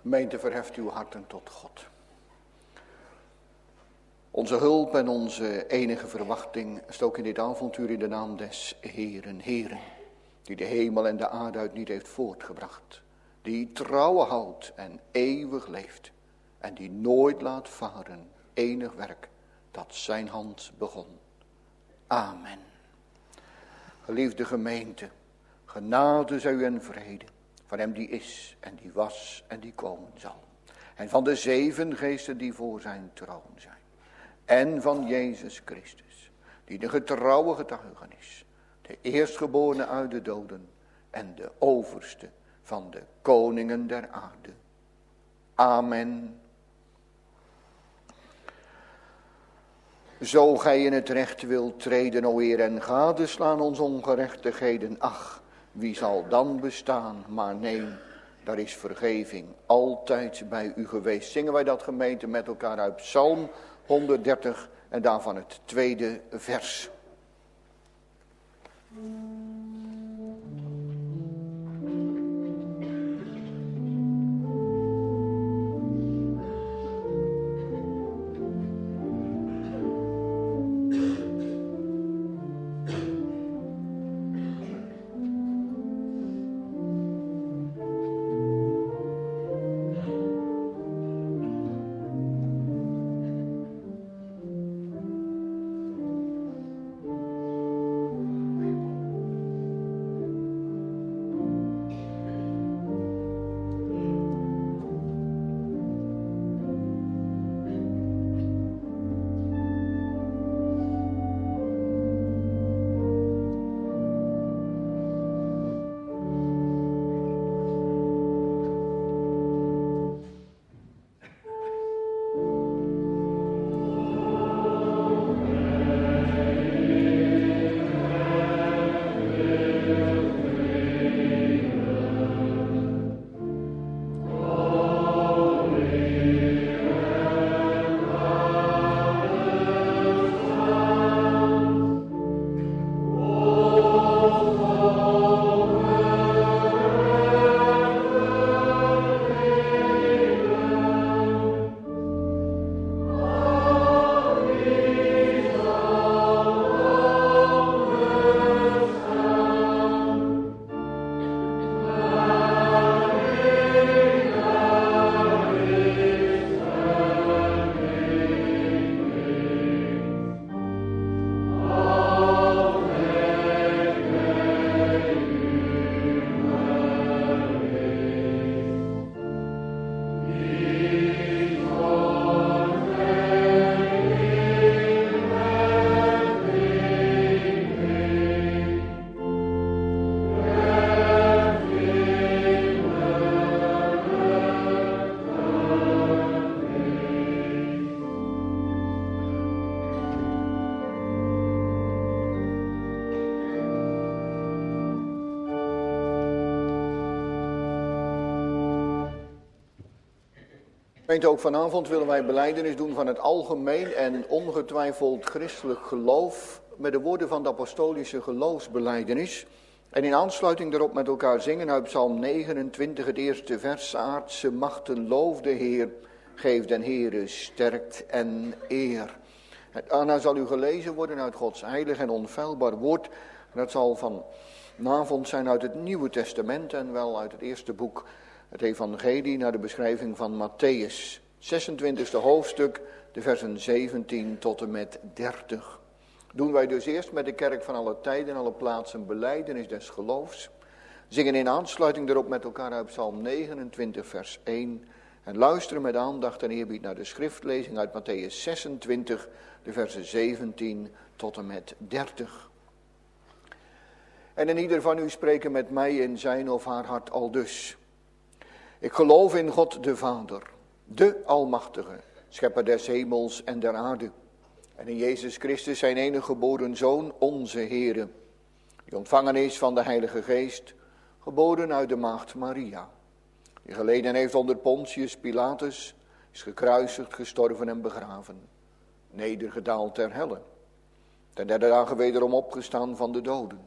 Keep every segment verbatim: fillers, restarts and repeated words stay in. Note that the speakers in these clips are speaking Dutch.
Gemeente, verheft uw harten tot God. Onze hulp en onze enige verwachting is ook in dit avontuur in de naam des Heeren, Heeren, die de hemel en de aarde uit niet heeft voortgebracht, die trouw houdt en eeuwig leeft en die nooit laat varen enig werk dat zijn hand begon. Amen. Geliefde gemeente, genade zij u en vrede van hem die is en die was en die komen zal. En van de zeven geesten die voor zijn troon zijn. En van Jezus Christus, die de getrouwe getuige is, de eerstgeborene uit de doden en de overste van de koningen der aarde. Amen. Zo gij in het recht wilt treden, o Heer, en gadeslaan ons ongerechtigheden, ach, wie zal dan bestaan? Maar nee, daar is vergeving altijd bij u geweest. Zingen wij dat, gemeente, met elkaar uit Psalm honderddertig en daarvan het tweede vers. Gemeente, ook vanavond willen wij belijdenis doen van het algemeen en ongetwijfeld christelijk geloof met de woorden van de apostolische geloofsbelijdenis. En in aansluiting daarop met elkaar zingen uit Psalm negenentwintig, het eerste vers. Aardse machten loof de Heer, geef den Heere sterkt en eer. Daarna zal u gelezen worden uit Gods heilig en onfeilbaar woord. Dat zal vanavond zijn uit het Nieuwe Testament en wel uit het eerste boek, het Evangelie, naar de beschrijving van Matthäus, zesentwintigste hoofdstuk, de versen zeventien tot en met dertig. Doen wij dus eerst met de kerk van alle tijden en alle plaatsen belijdenis des geloofs. Zingen in aansluiting daarop met elkaar uit Psalm negenentwintig vers één. En luisteren met aandacht en eerbied naar de schriftlezing uit Matthäus zesentwintig, de versen zeventien tot en met dertig. En in ieder van u spreken met mij in zijn of haar hart aldus. Ik geloof in God de Vader, de Almachtige, schepper des hemels en der aarde. En in Jezus Christus zijn enige geboren Zoon, onze Heere, die ontvangen is van de Heilige Geest, geboren uit de maagd Maria, die geleden heeft onder Pontius Pilatus, is gekruisigd, gestorven en begraven, nedergedaald ter helle, ten derde dagen wederom opgestaan van de doden,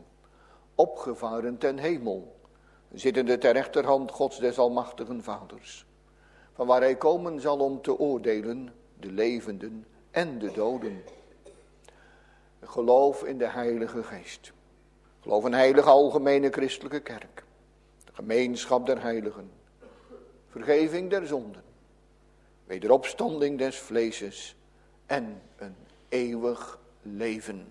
opgevaren ten hemel, zittende ter rechterhand Gods des almachtigen Vaders, van waar hij komen zal om te oordelen, de levenden en de doden. Geloof in de Heilige Geest. Geloof in een heilige algemene christelijke kerk. De gemeenschap der heiligen. Vergeving der zonden. Wederopstanding des vleeses. En een eeuwig leven.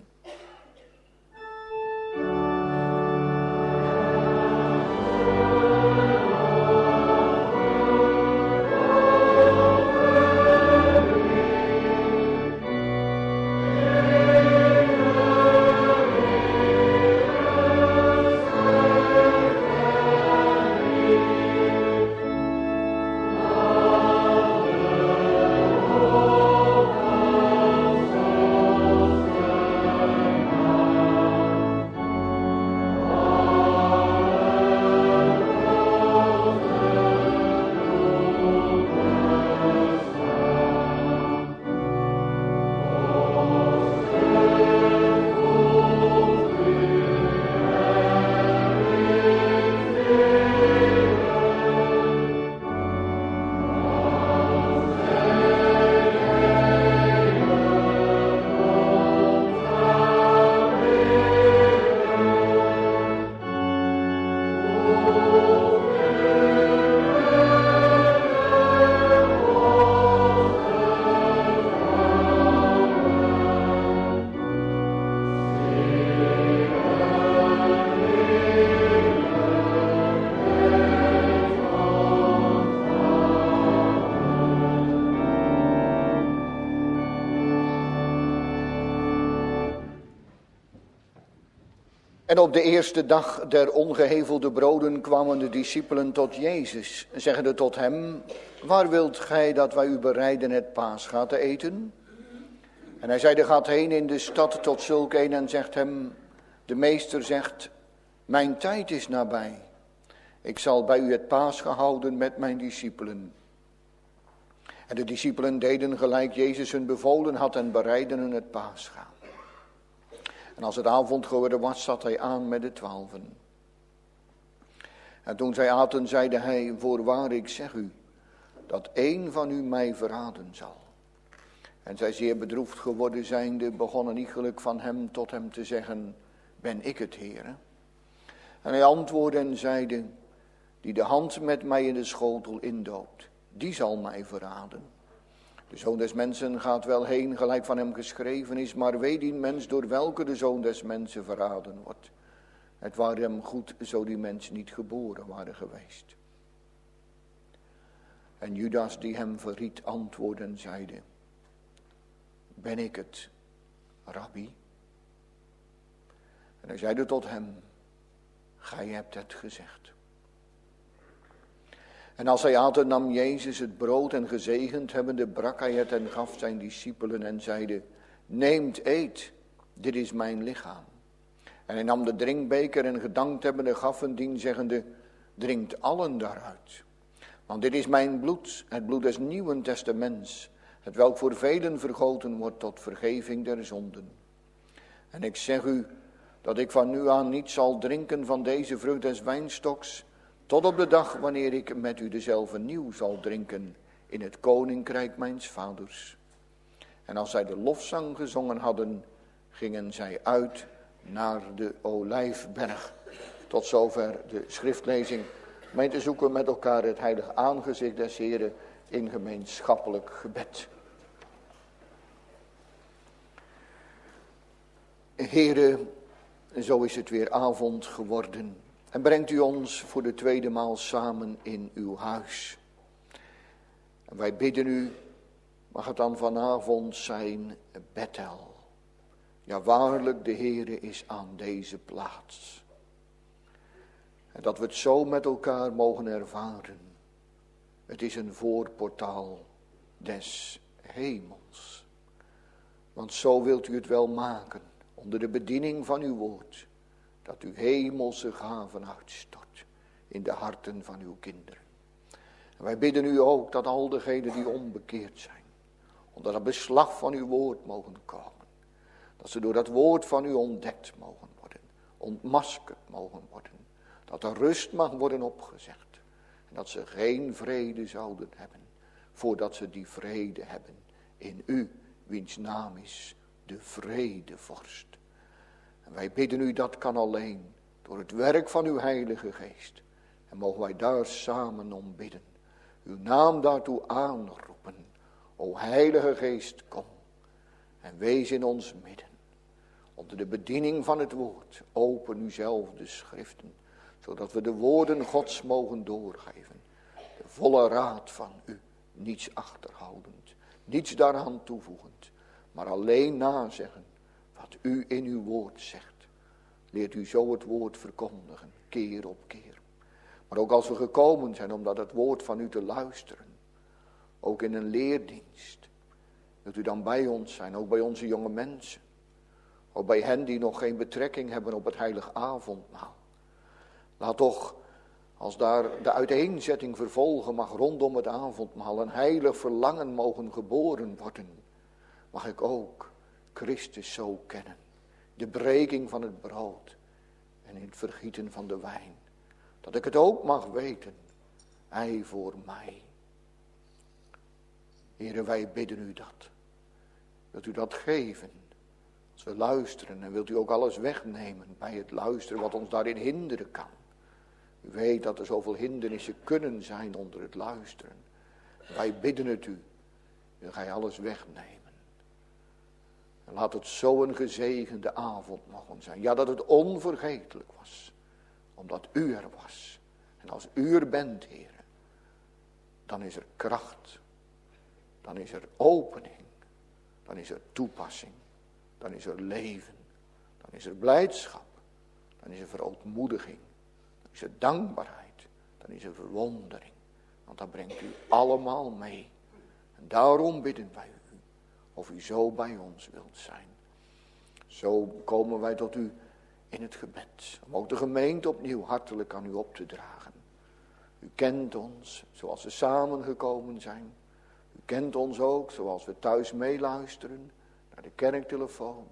En op de eerste dag der ongehevelde broden kwamen de discipelen tot Jezus, zeggende tot hem: waar wilt gij dat wij u bereiden het paascha te eten? En hij zeide: gaat heen in de stad tot zulk een en zegt hem: de meester zegt, mijn tijd is nabij. Ik zal bij u het paascha houden met mijn discipelen. En de discipelen deden gelijk Jezus hun bevolen had en bereidden hun het paascha. En als het avond geworden was, zat hij aan met de twaalfen. En toen zij aten, zeide hij: voorwaar, ik zeg u, dat één van u mij verraden zal. En zij, zeer bedroefd geworden zijnde, begonnen iegelijk van hem tot hem te zeggen: ben ik het, Heere? En hij antwoordde en zeide: die de hand met mij in de schotel indoopt, die zal mij verraden. De Zoon des Mensen gaat wel heen, gelijk van hem geschreven is, maar wee die mens door welke de Zoon des Mensen verraden wordt. Het ware hem goed, zo die mens niet geboren waren geweest. En Judas, die hem verried, antwoordde en zeide: ben ik het, Rabbi? En hij zeide tot hem: gij hebt het gezegd. En als hij aten, nam Jezus het brood en gezegend hebbende, brak hij het en gaf zijn discipelen en zeide: neemt, eet, dit is mijn lichaam. En hij nam de drinkbeker en gedankt hebbende, gaf een dien, zeggende: drinkt allen daaruit. Want dit is mijn bloed, het bloed des nieuwen testaments, het welk voor velen vergoten wordt tot vergeving der zonden. En ik zeg u, dat ik van nu aan niet zal drinken van deze vrucht des wijnstoks, tot op de dag wanneer ik met u dezelfde nieuw zal drinken in het koninkrijk mijns vaders. En als zij de lofzang gezongen hadden, gingen zij uit naar de Olijfberg. Tot zover de schriftlezing. Gemeente, zoeken we met elkaar het heilige aangezicht des Heren in gemeenschappelijk gebed. Heren, zo is het weer avond geworden. En brengt u ons voor de tweede maal samen in uw huis. En wij bidden u, mag het dan vanavond zijn Bethel. Ja, waarlijk, de Heere is aan deze plaats. En dat we het zo met elkaar mogen ervaren. Het is een voorportaal des hemels. Want zo wilt u het wel maken, onder de bediening van uw woord, dat u hemelse gaven uitstort in de harten van uw kinderen. En wij bidden u ook dat al degenen die onbekeerd zijn, onder het beslag van uw woord mogen komen. Dat ze door dat woord van u ontdekt mogen worden, ontmaskerd mogen worden. Dat er rust mag worden opgezegd. En dat ze geen vrede zouden hebben. voordat ze die vrede hebben. In u, wiens naam is de vredevorst. En wij bidden u, dat kan alleen door het werk van uw Heilige Geest. En mogen wij daar samen om bidden. Uw naam daartoe aanroepen. O Heilige Geest, kom en wees in ons midden. Onder de bediening van het woord, open u zelf de schriften, zodat we de woorden Gods mogen doorgeven. De volle raad van u, niets achterhoudend, niets daaraan toevoegend, maar alleen nazeggen wat u in uw woord zegt. Leert u zo het woord verkondigen, keer op keer. Maar ook als we gekomen zijn om dat het woord van u te luisteren, ook in een leerdienst, wilt u dan bij ons zijn, ook bij onze jonge mensen. Ook bij hen die nog geen betrekking hebben op het heilig avondmaal. Laat toch, als daar de uiteenzetting vervolgen mag rondom het avondmaal, een heilig verlangen mogen geboren worden. Mag ik ook Christus zo kennen. De breking van het brood en het vergieten van de wijn. Dat ik het ook mag weten. Hij voor mij. Heere, wij bidden u dat. Wilt u dat geven? Als we luisteren, en wilt u ook alles wegnemen bij het luisteren wat ons daarin hinderen kan. U weet dat er zoveel hindernissen kunnen zijn onder het luisteren. Wij bidden het u. Wil gij alles wegnemen. En laat het zo een gezegende avond mogen zijn. Ja, dat het onvergetelijk was. Omdat u er was. En als u er bent, Heer, dan is er kracht. Dan is er opening. Dan is er toepassing. Dan is er leven. Dan is er blijdschap. Dan is er verootmoediging. Dan is er dankbaarheid. Dan is er verwondering. Want dat brengt u allemaal mee. En daarom bidden wij u. Of u zo bij ons wilt zijn. Zo komen wij tot u in het gebed. Om ook de gemeente opnieuw hartelijk aan u op te dragen. U kent ons zoals we samengekomen zijn. U kent ons ook zoals we thuis meeluisteren naar de kerktelefoon.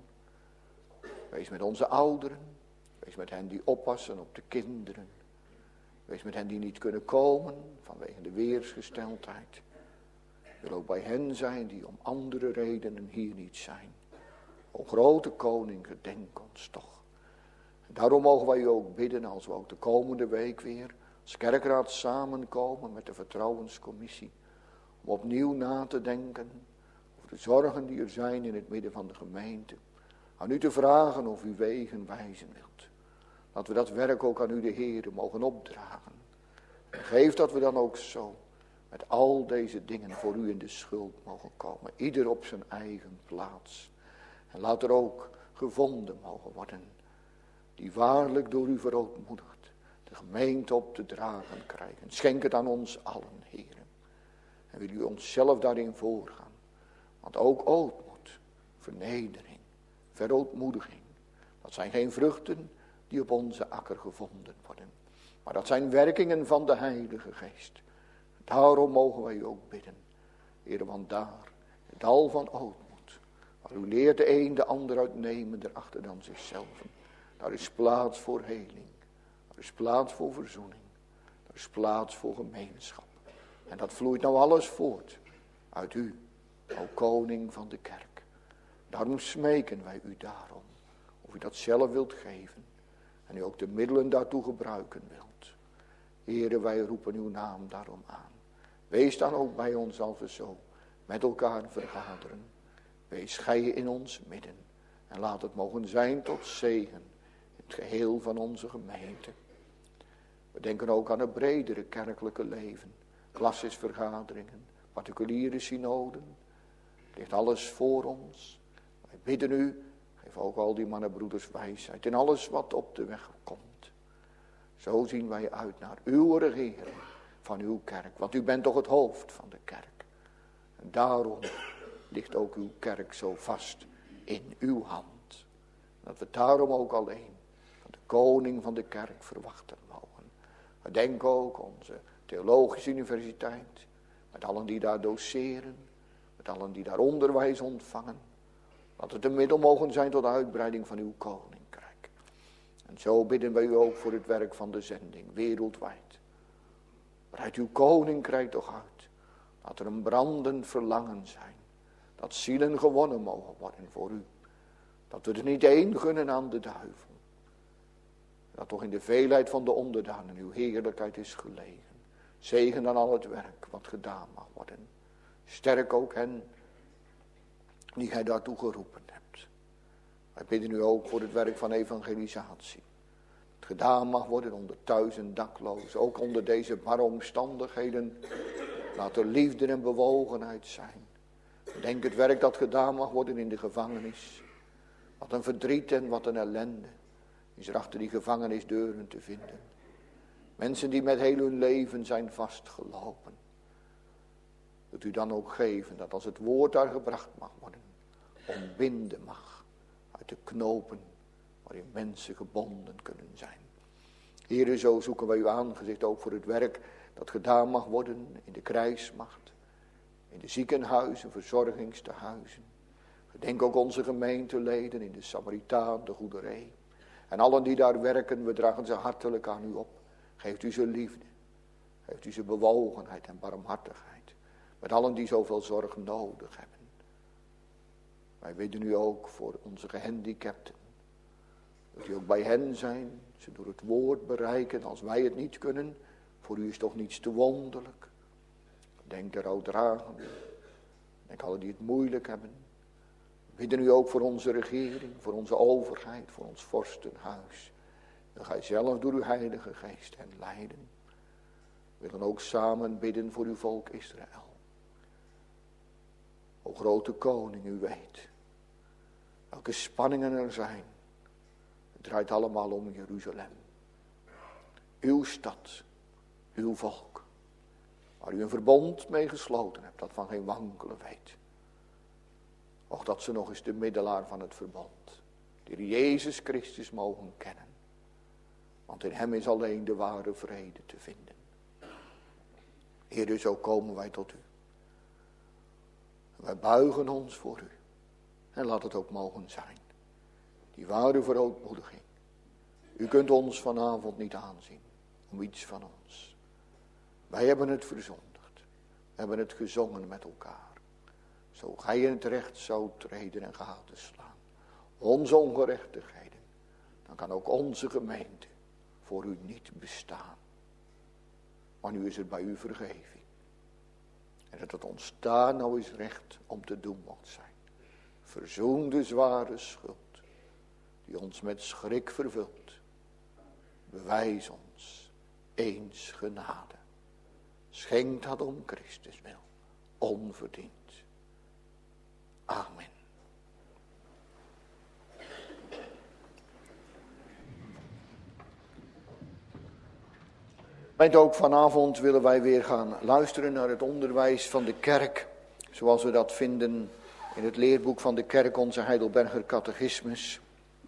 Wees met onze ouderen. Wees met hen die oppassen op de kinderen. Wees met hen die niet kunnen komen vanwege de weersgesteldheid. Wil ook bij hen zijn die om andere redenen hier niet zijn. O grote koning, gedenk ons toch. En daarom mogen wij u ook bidden als we ook de komende week weer als kerkraad samenkomen met de vertrouwenscommissie. Om opnieuw na te denken over de zorgen die er zijn in het midden van de gemeente. Aan u te vragen of u wegen wijzen wilt. Dat we dat werk ook aan u de Heere mogen opdragen. En geef dat we dan ook zo met al deze dingen voor u in de schuld mogen komen. Ieder op zijn eigen plaats. En laat er ook gevonden mogen worden. Die waarlijk door u verootmoedigd de gemeente op te dragen krijgen. Schenk het aan ons allen, Heere. En wil u onszelf daarin voorgaan. Want ook ootmoed, vernedering, verootmoediging. Dat zijn geen vruchten die op onze akker gevonden worden. Maar dat zijn werkingen van de Heilige Geest. Daarom mogen wij u ook bidden. Heere, want daar, het dal van ootmoed. Waar u leert de een de ander uitnemen erachter dan zichzelf. Daar is plaats voor heling. Daar is plaats voor verzoening. Daar is plaats voor gemeenschap. En dat vloeit nou alles voort uit u, o koning van de kerk. Daarom smeken wij u daarom. Of u dat zelf wilt geven. En u ook de middelen daartoe gebruiken wilt. Heere, wij roepen uw naam daarom aan. Wees dan ook bij ons als we zo met elkaar vergaderen. Wees gij in ons midden. En laat het mogen zijn tot zegen. Het geheel van onze gemeente. We denken ook aan het bredere kerkelijke leven. Klassisvergaderingen, particuliere synoden. Het ligt alles voor ons. Wij bidden u, geef ook al die mannenbroeders wijsheid in alles wat op de weg komt. Zo zien wij uit naar uw regering van uw kerk. Want u bent toch het hoofd van de kerk. En daarom ligt ook uw kerk zo vast in uw hand. Dat we daarom ook alleen van de koning van de kerk verwachten mogen. We denken ook onze theologische universiteit. Met allen die daar doseren. Met allen die daar onderwijs ontvangen. Dat het een middel mogen zijn tot de uitbreiding van uw koninkrijk. En zo bidden wij u ook voor het werk van de zending, wereldwijd. Breid uw koninkrijk toch uit. Dat er een brandend verlangen zijn. Dat zielen gewonnen mogen worden voor u. Dat we er niet één gunnen aan de duivel. Dat toch in de veelheid van de onderdanen uw heerlijkheid is gelegen. Zegen dan al het werk wat gedaan mag worden. Sterk ook hen die gij daartoe geroepen hebt. Wij bidden u ook voor het werk van evangelisatie. Het gedaan mag worden onder thuis en daklozen. Ook onder deze barre omstandigheden. Laat er liefde en bewogenheid zijn. Denk het werk dat gedaan mag worden in de gevangenis. Wat een verdriet en wat een ellende is er achter die gevangenisdeuren te vinden. Mensen die met heel hun leven zijn vastgelopen. Dat u dan ook geven dat als het woord daar gebracht mag worden, ontbinden mag uit de knopen waarin mensen gebonden kunnen zijn. Heere, zo zoeken wij uw aangezicht ook voor het werk dat gedaan mag worden in de krijgsmacht, in de ziekenhuizen, verzorgingstehuizen. Gedenk ook onze gemeenteleden in de Samaritaan, de Goederee. En allen die daar werken, we dragen ze hartelijk aan u op. Geeft u ze liefde, geeft u ze bewogenheid en barmhartigheid. Met allen die zoveel zorg nodig hebben. Wij bidden u ook voor onze gehandicapten. Dat u ook bij hen zijn, ze door het woord bereiken als wij het niet kunnen. Voor u is toch niets te wonderlijk. Denk de rouwdragenden. Denk allen die het moeilijk hebben. We bidden u ook voor onze regering, voor onze overheid, voor ons vorstenhuis. En gij zelf door uw heilige geest hen leiden. We willen ook samen bidden voor uw volk Israël. O grote koning, u weet welke spanningen er zijn. Het draait allemaal om Jeruzalem. Uw stad, uw volk, waar u een verbond mee gesloten hebt, dat van geen wankelen weet. Och, dat ze nog eens de middelaar van het verbond, die Jezus Christus, mogen kennen. Want in hem is alleen de ware vrede te vinden. Heer, zo komen wij tot u. Wij buigen ons voor u. En laat het ook mogen zijn. Die ware verootmoediging. U kunt ons vanavond niet aanzien. Om iets van ons. Wij hebben het verzondigd. We hebben het gezongen met elkaar. Zo gij in het recht zou treden en gade slaan. Onze ongerechtigheden. Dan kan ook onze gemeente voor u niet bestaan. Maar nu is het bij u vergeving. En dat het ontstaan nou is recht om te doen mocht zijn. Verzoen de zware schuld. Die ons met schrik vervult. Bewijs ons eens genade. Schenk dat om Christus wil. Onverdiend. Amen. En ook vanavond willen wij weer gaan luisteren naar het onderwijs van de kerk. Zoals we dat vinden in het leerboek van de kerk, onze Heidelberger Catechismus.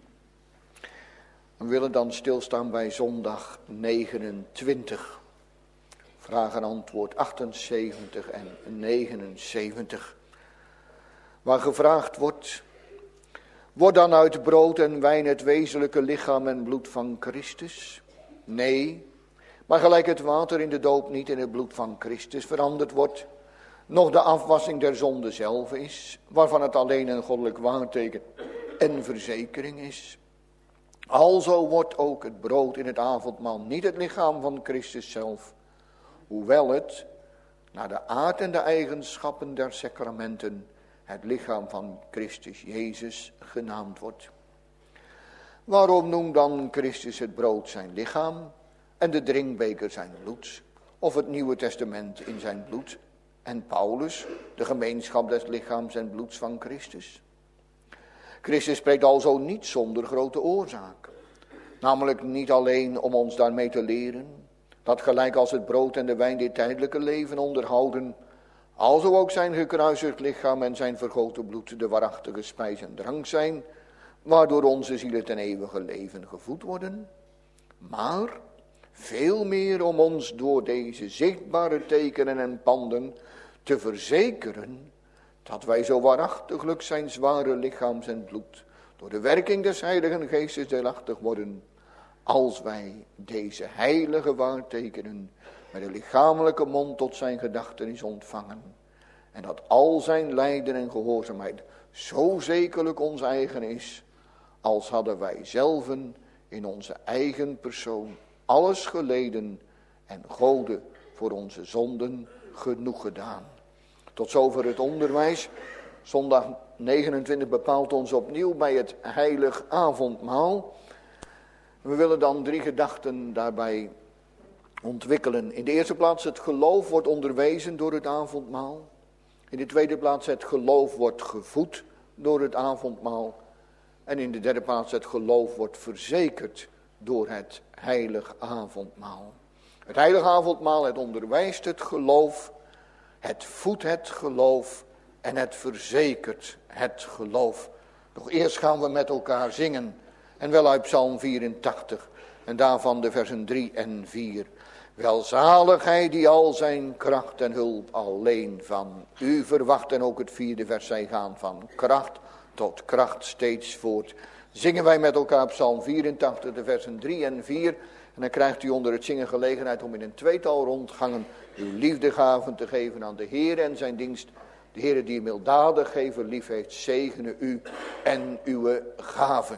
We willen dan stilstaan bij zondag negenentwintig. Vraag en antwoord achtenzeventig en negenenzeventig. Waar gevraagd wordt: wordt dan uit brood en wijn het wezenlijke lichaam en bloed van Christus? Nee, maar gelijk het water in de doop niet in het bloed van Christus veranderd wordt, nog de afwassing der zonde zelf is, waarvan het alleen een goddelijk waarteken en verzekering is. Alzo wordt ook het brood in het avondmaal niet het lichaam van Christus zelf, hoewel het, naar de aard en de eigenschappen der sacramenten, het lichaam van Christus Jezus genaamd wordt. Waarom noemt dan Christus het brood zijn lichaam en de drinkbeker zijn bloed, of het Nieuwe Testament in zijn bloed, en Paulus de gemeenschap des lichaams en bloeds van Christus? Christus spreekt alzo niet zonder grote oorzaak, namelijk niet alleen om ons daarmee te leren, dat gelijk als het brood en de wijn dit tijdelijke leven onderhouden, alzo ook zijn gekruisigd lichaam en zijn vergoten bloed de waarachtige spijs en drank zijn, waardoor onze zielen ten eeuwige leven gevoed worden, maar veel meer om ons door deze zichtbare tekenen en panden te verzekeren dat wij zo waarachtiglijk zijn zware lichaams en bloed door de werking des Heiligen Geestes deelachtig worden, als wij deze heilige waartekenen met een lichamelijke mond tot zijn gedachten is ontvangen. En dat al zijn lijden en gehoorzaamheid zo zekerlijk ons eigen is, als hadden wij zelven in onze eigen persoon alles geleden en Gode voor onze zonden genoeg gedaan. Tot zover het onderwijs. Zondag negenentwintig bepaalt ons opnieuw bij het heilig avondmaal. We willen dan drie gedachten daarbij ontwikkelen. In de eerste plaats, het geloof wordt onderwezen door het avondmaal. In de tweede plaats, het geloof wordt gevoed door het avondmaal. En in de derde plaats, het geloof wordt verzekerd door het heilig avondmaal. Het heilig avondmaal, het onderwijst het geloof, het voedt het geloof en het verzekert het geloof. Doch eerst gaan we met elkaar zingen. En wel uit Psalm vierentachtig. En daarvan de versen drie en vier. Welzalig hij die al zijn kracht en hulp alleen van u verwacht. En ook het vierde vers, zij gaan van kracht tot kracht steeds voort. Zingen wij met elkaar Psalm vierentachtig, de versen drie en vier. En dan krijgt u onder het zingen gelegenheid om in een tweetal rondgangen uw liefdegaven te geven aan de Heer en zijn dienst. De Heer die milddadig geven lief heeft, zegene u en uw gaven.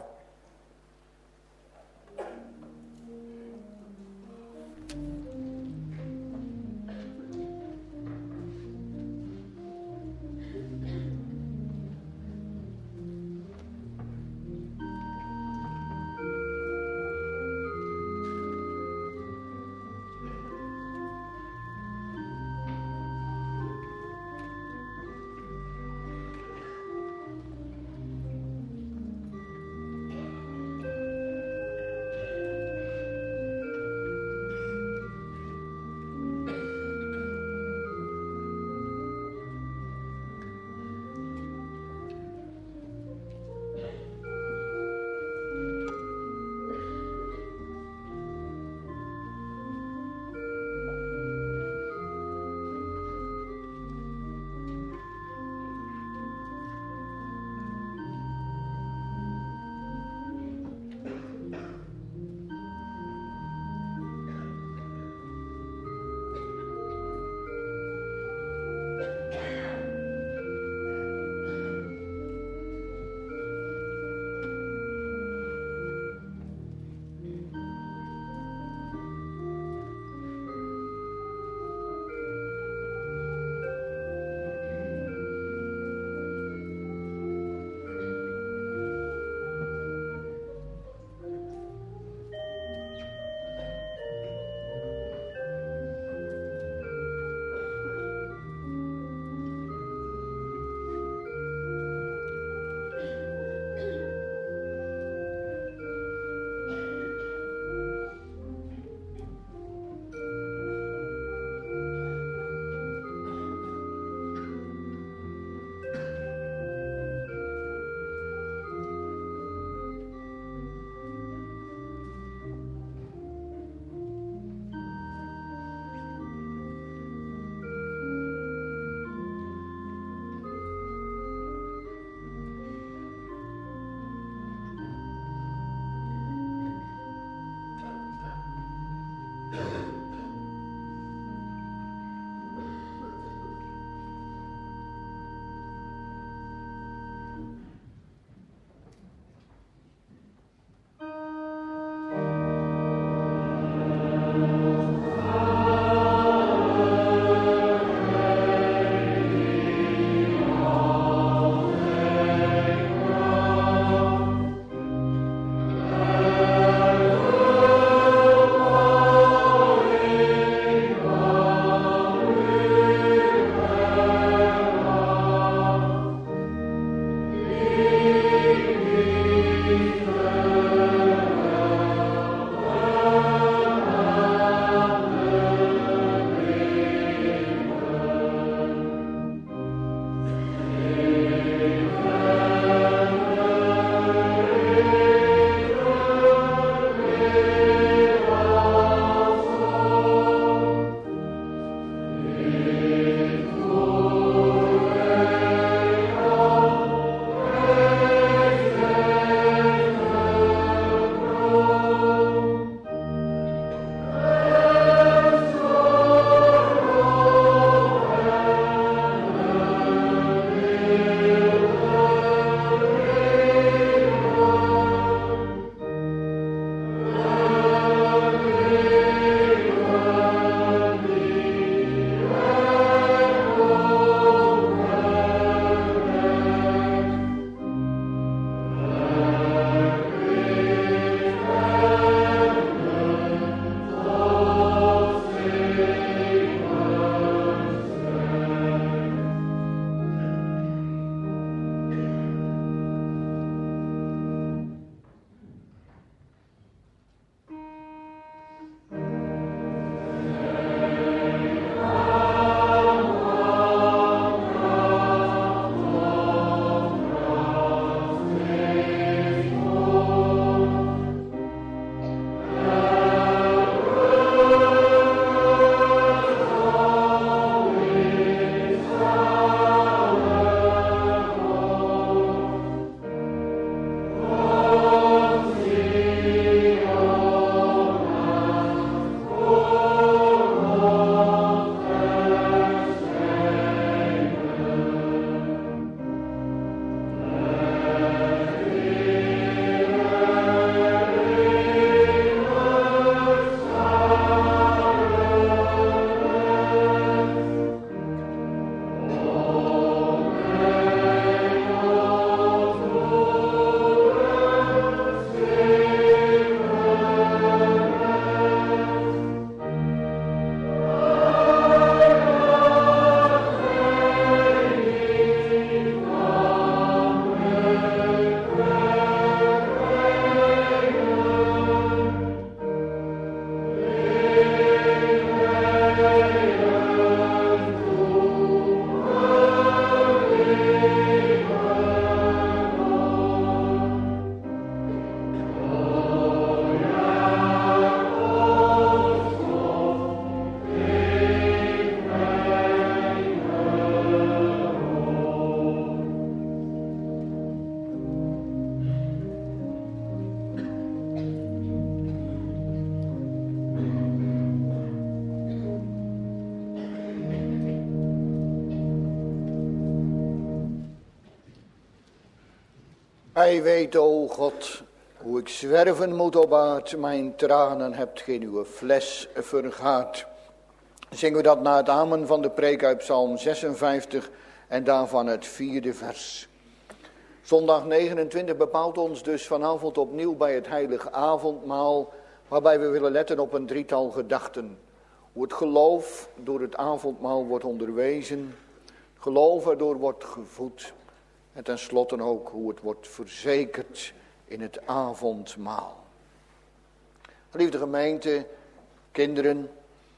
Hij weet, o God, hoe ik zwerven moet op aard. Mijn tranen hebt geen uw fles vergaat. Zingen we dat na het amen van de preek uit Psalm zesenvijftig en daarvan het vierde vers. Zondag negenentwintig bepaalt ons dus vanavond opnieuw bij het heilige avondmaal, waarbij we willen letten op een drietal gedachten. Hoe het geloof door het avondmaal wordt onderwezen, geloof erdoor wordt gevoed en tenslotte ook hoe het wordt verzekerd in het avondmaal. Geliefde gemeente, kinderen,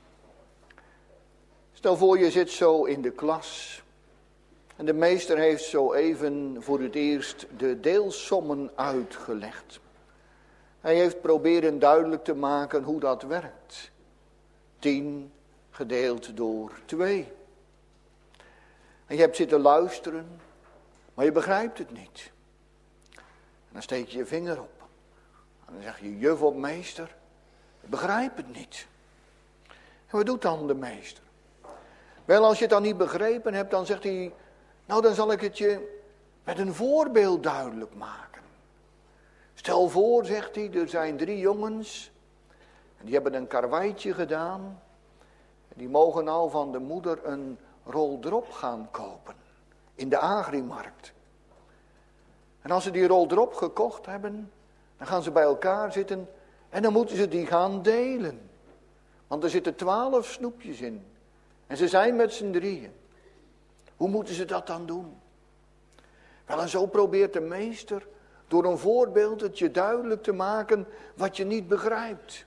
stel voor je zit zo in de klas en de meester heeft zo even voor het eerst de deelsommen uitgelegd. Hij heeft proberen duidelijk te maken hoe dat werkt. Tien gedeeld door twee. En je hebt zitten luisteren, maar je begrijpt het niet. En dan steek je je vinger op. En dan zeg je, juf of meester, ik begrijp het niet. En wat doet dan de meester? Wel, als je het dan niet begrepen hebt, dan zegt hij, nou dan zal ik het je met een voorbeeld duidelijk maken. Stel voor, zegt hij, er zijn drie jongens. En die hebben een karweitje gedaan. En die mogen nou van de moeder een rol drop gaan kopen. In de agrimarkt. En als ze die rol drop gekocht hebben, dan gaan ze bij elkaar zitten. En dan moeten ze die gaan delen. Want er zitten twaalf snoepjes in. En ze zijn met z'n drieën. Hoe moeten ze dat dan doen? Wel, en zo probeert de meester door een voorbeeld het je duidelijk te maken wat je niet begrijpt.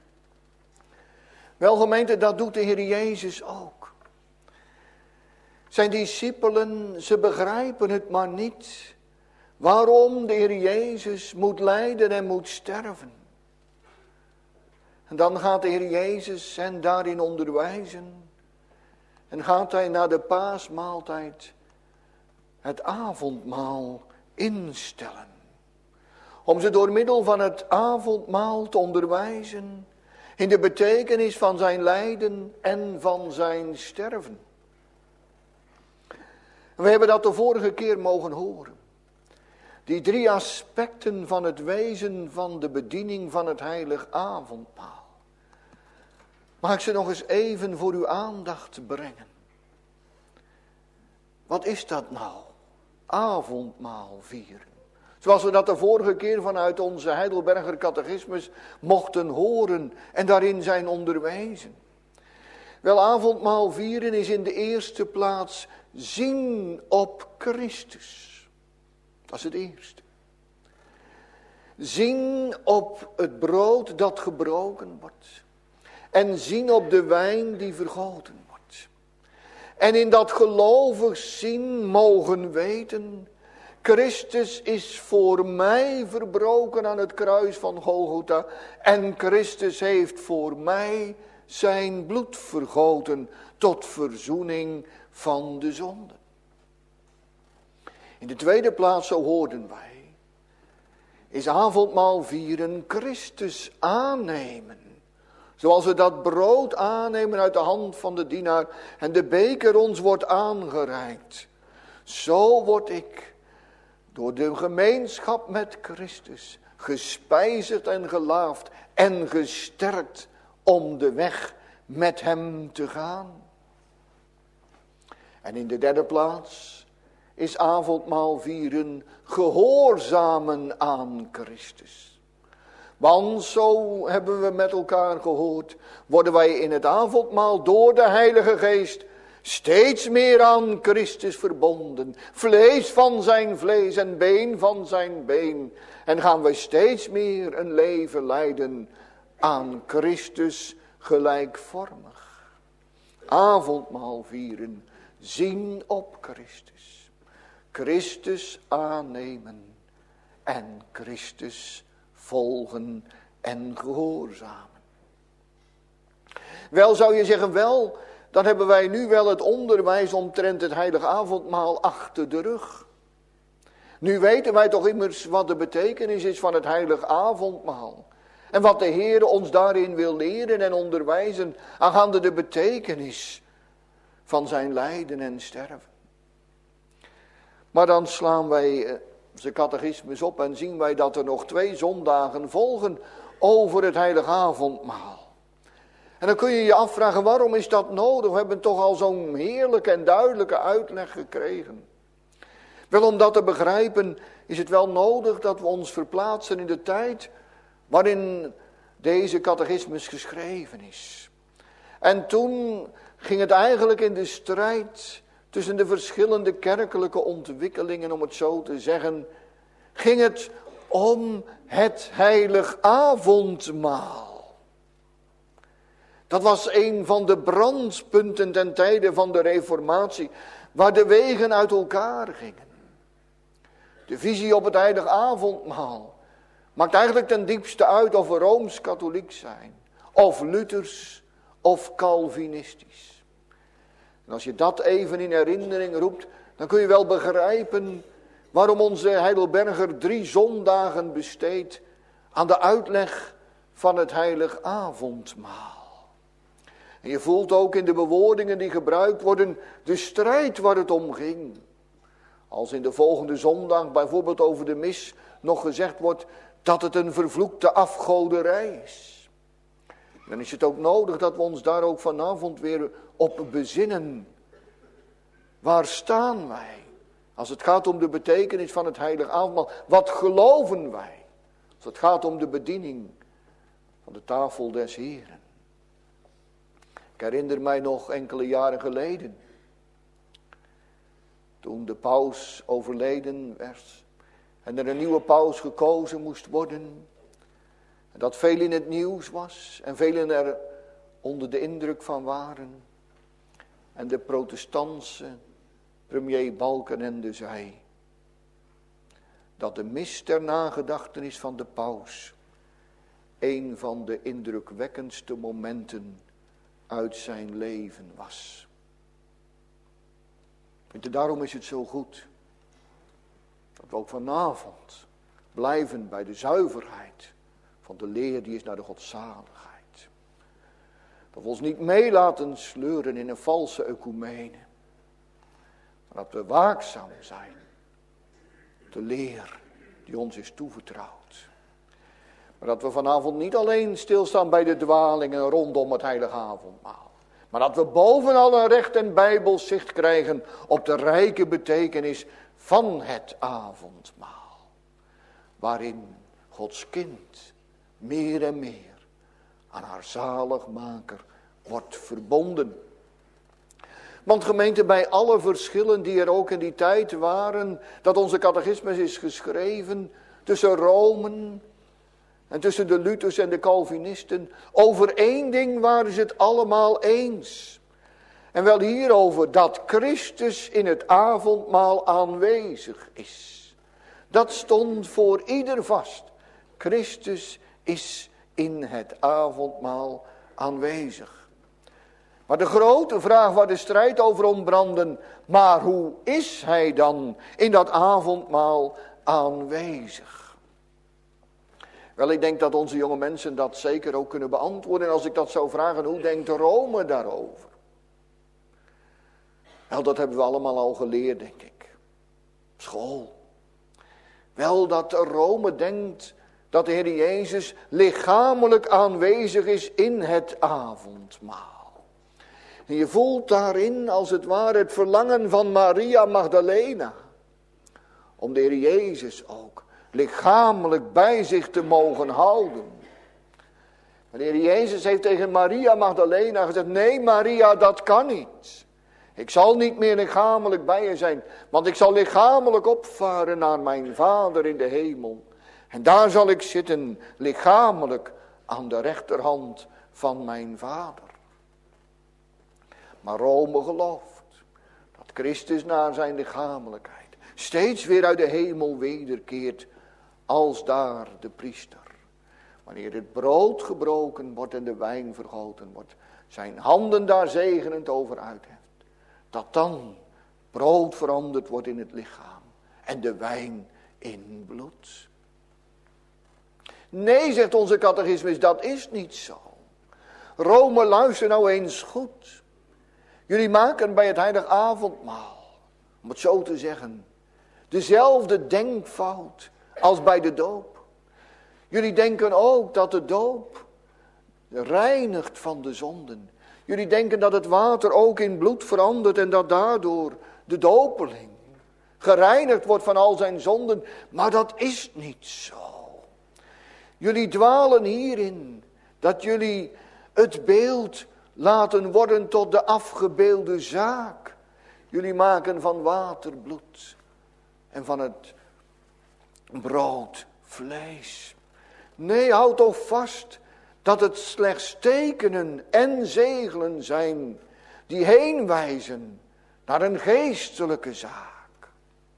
Wel, gemeente, dat doet de Heer Jezus ook. Zijn discipelen, ze begrijpen het maar niet. Waarom de Heer Jezus moet lijden en moet sterven. En dan gaat de Heer Jezus hen daarin onderwijzen. En gaat hij na de paasmaaltijd het avondmaal instellen. Om ze door middel van het avondmaal te onderwijzen in de betekenis van zijn lijden en van zijn sterven. We hebben dat de vorige keer mogen horen. Die drie aspecten van het wezen van de bediening van het heilig avondmaal. Mag ik ze nog eens even voor uw aandacht brengen. Wat is dat nou? Avondmaal vieren. Zoals we dat de vorige keer vanuit onze Heidelberger catechismus mochten horen en daarin zijn onderwezen. Wel, avondmaal vieren is in de eerste plaats zien op Christus. Dat is het eerste. Zien op het brood dat gebroken wordt. En zien op de wijn die vergoten wordt. En in dat gelovig zien mogen weten, Christus is voor mij verbroken aan het kruis van Golgotha. En Christus heeft voor mij zijn bloed vergoten tot verzoening van de zonde. In de tweede plaats, zo hoorden wij, is avondmaal vieren Christus aannemen. Zoals we dat brood aannemen uit de hand van de dienaar en de beker ons wordt aangereikt. Zo word ik door de gemeenschap met Christus gespijzigd en gelaafd en gesterkt om de weg met hem te gaan. En in de derde plaats is avondmaal vieren gehoorzamen aan Christus. Want zo hebben we met elkaar gehoord, worden wij in het avondmaal door de Heilige Geest steeds meer aan Christus verbonden. Vlees van zijn vlees en been van zijn been. En gaan wij steeds meer een leven leiden aan Christus gelijkvormig. Avondmaal vieren, zien op Christus. Christus aannemen en Christus volgen en gehoorzamen. Wel zou je zeggen, wel, dan hebben wij nu wel het onderwijs omtrent het heilige avondmaal achter de rug. Nu weten wij toch immers wat de betekenis is van het heilige avondmaal. En wat de Heer ons daarin wil leren en onderwijzen aangaande de betekenis van zijn lijden en sterven. Maar dan slaan wij onze catechismus op en zien wij dat er nog twee zondagen volgen over het heilige avondmaal. En dan kun je je afvragen, waarom is dat nodig? We hebben toch al zo'n heerlijke en duidelijke uitleg gekregen. Wel, om dat te begrijpen is het wel nodig dat we ons verplaatsen in de tijd waarin deze catechismus geschreven is. En toen ging het eigenlijk in de strijd tussen de verschillende kerkelijke ontwikkelingen, om het zo te zeggen, ging het om het heilig avondmaal. Dat was een van de brandpunten ten tijde van de Reformatie, waar de wegen uit elkaar gingen. De visie op het heilig avondmaal maakt eigenlijk ten diepste uit of we Rooms-katholiek zijn, of Luthers, of Calvinistisch. En als je dat even in herinnering roept, dan kun je wel begrijpen waarom onze Heidelberger drie zondagen besteedt aan de uitleg van het heilig avondmaal. En je voelt ook in de bewoordingen die gebruikt worden de strijd waar het om ging. Als in de volgende zondag bijvoorbeeld over de mis nog gezegd wordt dat het een vervloekte afgoderij is. Dan is het ook nodig dat we ons daar ook vanavond weer op bezinnen. Waar staan wij? Als het gaat om de betekenis van het heilige avondmaal. Wat geloven wij? Als het gaat om de bediening van de tafel des Heren. Ik herinner mij nog enkele jaren geleden, toen de paus overleden werd en er een nieuwe paus gekozen moest worden. En dat veel in het nieuws was en velen er onder de indruk van waren. En de protestantse premier Balkenende zei dat de mis ter nagedachtenis van de paus een van de indrukwekkendste momenten uit zijn leven was. En daarom is het zo goed dat we ook vanavond blijven bij de zuiverheid van de leer die is naar de godzaligheid. Dat we ons niet mee laten sleuren in een valse ecumene, maar dat we waakzaam zijn op de leer die ons is toevertrouwd. Maar dat we vanavond niet alleen stilstaan bij de dwalingen rondom het heilige avondmaal. Maar dat we bovenal een recht en bijbels zicht krijgen op de rijke betekenis van het avondmaal. Waarin Gods kind meer en meer aan haar zaligmaker wordt verbonden. Want gemeente, bij alle verschillen die er ook in die tijd waren, dat onze catechismus is geschreven tussen Rome en tussen de Luthers en de Calvinisten, over één ding waren ze het allemaal eens. En wel hierover dat Christus in het avondmaal aanwezig is. Dat stond voor ieder vast. Christus is in het avondmaal aanwezig. Maar de grote vraag waar de strijd over ontbrandde, maar hoe is hij dan in dat avondmaal aanwezig? Wel, ik denk dat onze jonge mensen dat zeker ook kunnen beantwoorden. En als ik dat zou vragen, hoe denkt Rome daarover? Wel, dat hebben we allemaal al geleerd, denk ik. School. Wel, dat Rome denkt dat de Heer Jezus lichamelijk aanwezig is in het avondmaal. En je voelt daarin als het ware het verlangen van Maria Magdalena om de Heer Jezus ook lichamelijk bij zich te mogen houden. Maar de Heer Jezus heeft tegen Maria Magdalena gezegd, nee Maria, dat kan niet. Ik zal niet meer lichamelijk bij je zijn, want ik zal lichamelijk opvaren naar mijn Vader in de hemel. En daar zal ik zitten, lichamelijk aan de rechterhand van mijn Vader. Maar Rome gelooft dat Christus naar zijn lichamelijkheid steeds weer uit de hemel wederkeert als daar de priester, wanneer het brood gebroken wordt en de wijn vergoten wordt, zijn handen daar zegenend over uitheft, dat dan brood veranderd wordt in het lichaam en de wijn in bloed. Nee, zegt onze catechismus, dat is niet zo. Rome, luister nou eens goed. Jullie maken bij het heilig avondmaal, om het zo te zeggen, Dezelfde denkfout als bij de doop. Jullie denken ook dat de doop reinigt van de zonden. Jullie denken dat het water ook in bloed verandert en dat daardoor de dopeling gereinigd wordt van al zijn zonden. Maar dat is niet zo. Jullie dwalen hierin dat jullie het beeld laten worden tot de afgebeelde zaak. Jullie maken van water bloed en van het brood vlees. Nee, houd toch vast dat het slechts tekenen en zegelen zijn die heen wijzen naar een geestelijke zaak.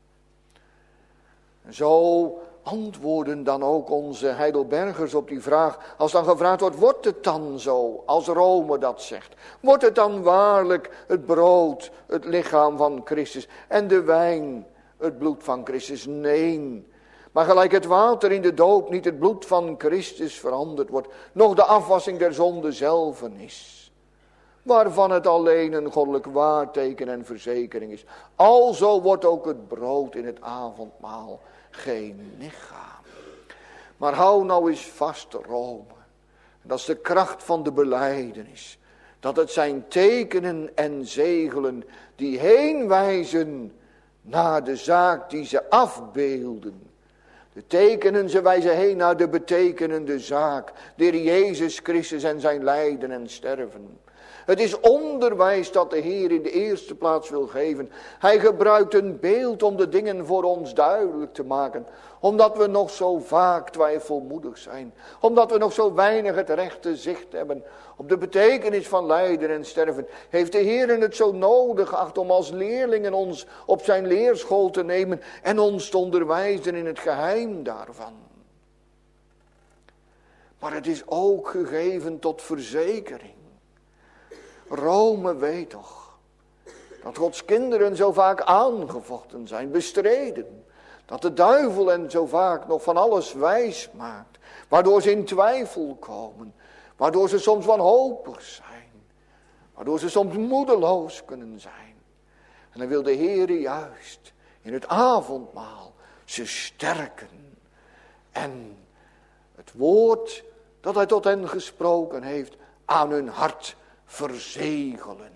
En zo antwoorden dan ook onze Heidelbergers op die vraag, als dan gevraagd wordt, wordt het dan zo, als Rome dat zegt? Wordt het dan waarlijk het brood, het lichaam van Christus en de wijn, het bloed van Christus? Nee. Maar gelijk het water in de doop niet het bloed van Christus veranderd wordt, nog de afwassing der zonde zelf is, waarvan het alleen een goddelijk waarteken en verzekering is. Alzo wordt ook het brood in het avondmaal geen lichaam. Maar hou nou eens vast, Rome. Dat is de kracht van de belijdenis. Dat het zijn tekenen en zegelen die heen wijzen naar de zaak die ze afbeelden. De tekenen, ze wijzen heen naar de betekenende zaak. De Heer Jezus Christus en zijn lijden en sterven. Het is onderwijs dat de Heer in de eerste plaats wil geven. Hij gebruikt een beeld om de dingen voor ons duidelijk te maken. Omdat we nog zo vaak twijfelmoedig zijn. Omdat we nog zo weinig het rechte zicht hebben op de betekenis van lijden en sterven. Heeft de Heer het zo nodig geacht om als leerlingen ons op zijn leerschool te nemen. En ons te onderwijzen in het geheim daarvan. Maar het is ook gegeven tot verzekering. Rome weet toch dat Gods kinderen zo vaak aangevochten zijn, bestreden. Dat de duivel hen zo vaak nog van alles wijs maakt. Waardoor ze in twijfel komen. Waardoor ze soms wanhopig zijn. Waardoor ze soms moedeloos kunnen zijn. En dan wil de Heer juist in het avondmaal ze sterken. En het woord dat hij tot hen gesproken heeft aan hun hart verzegelen.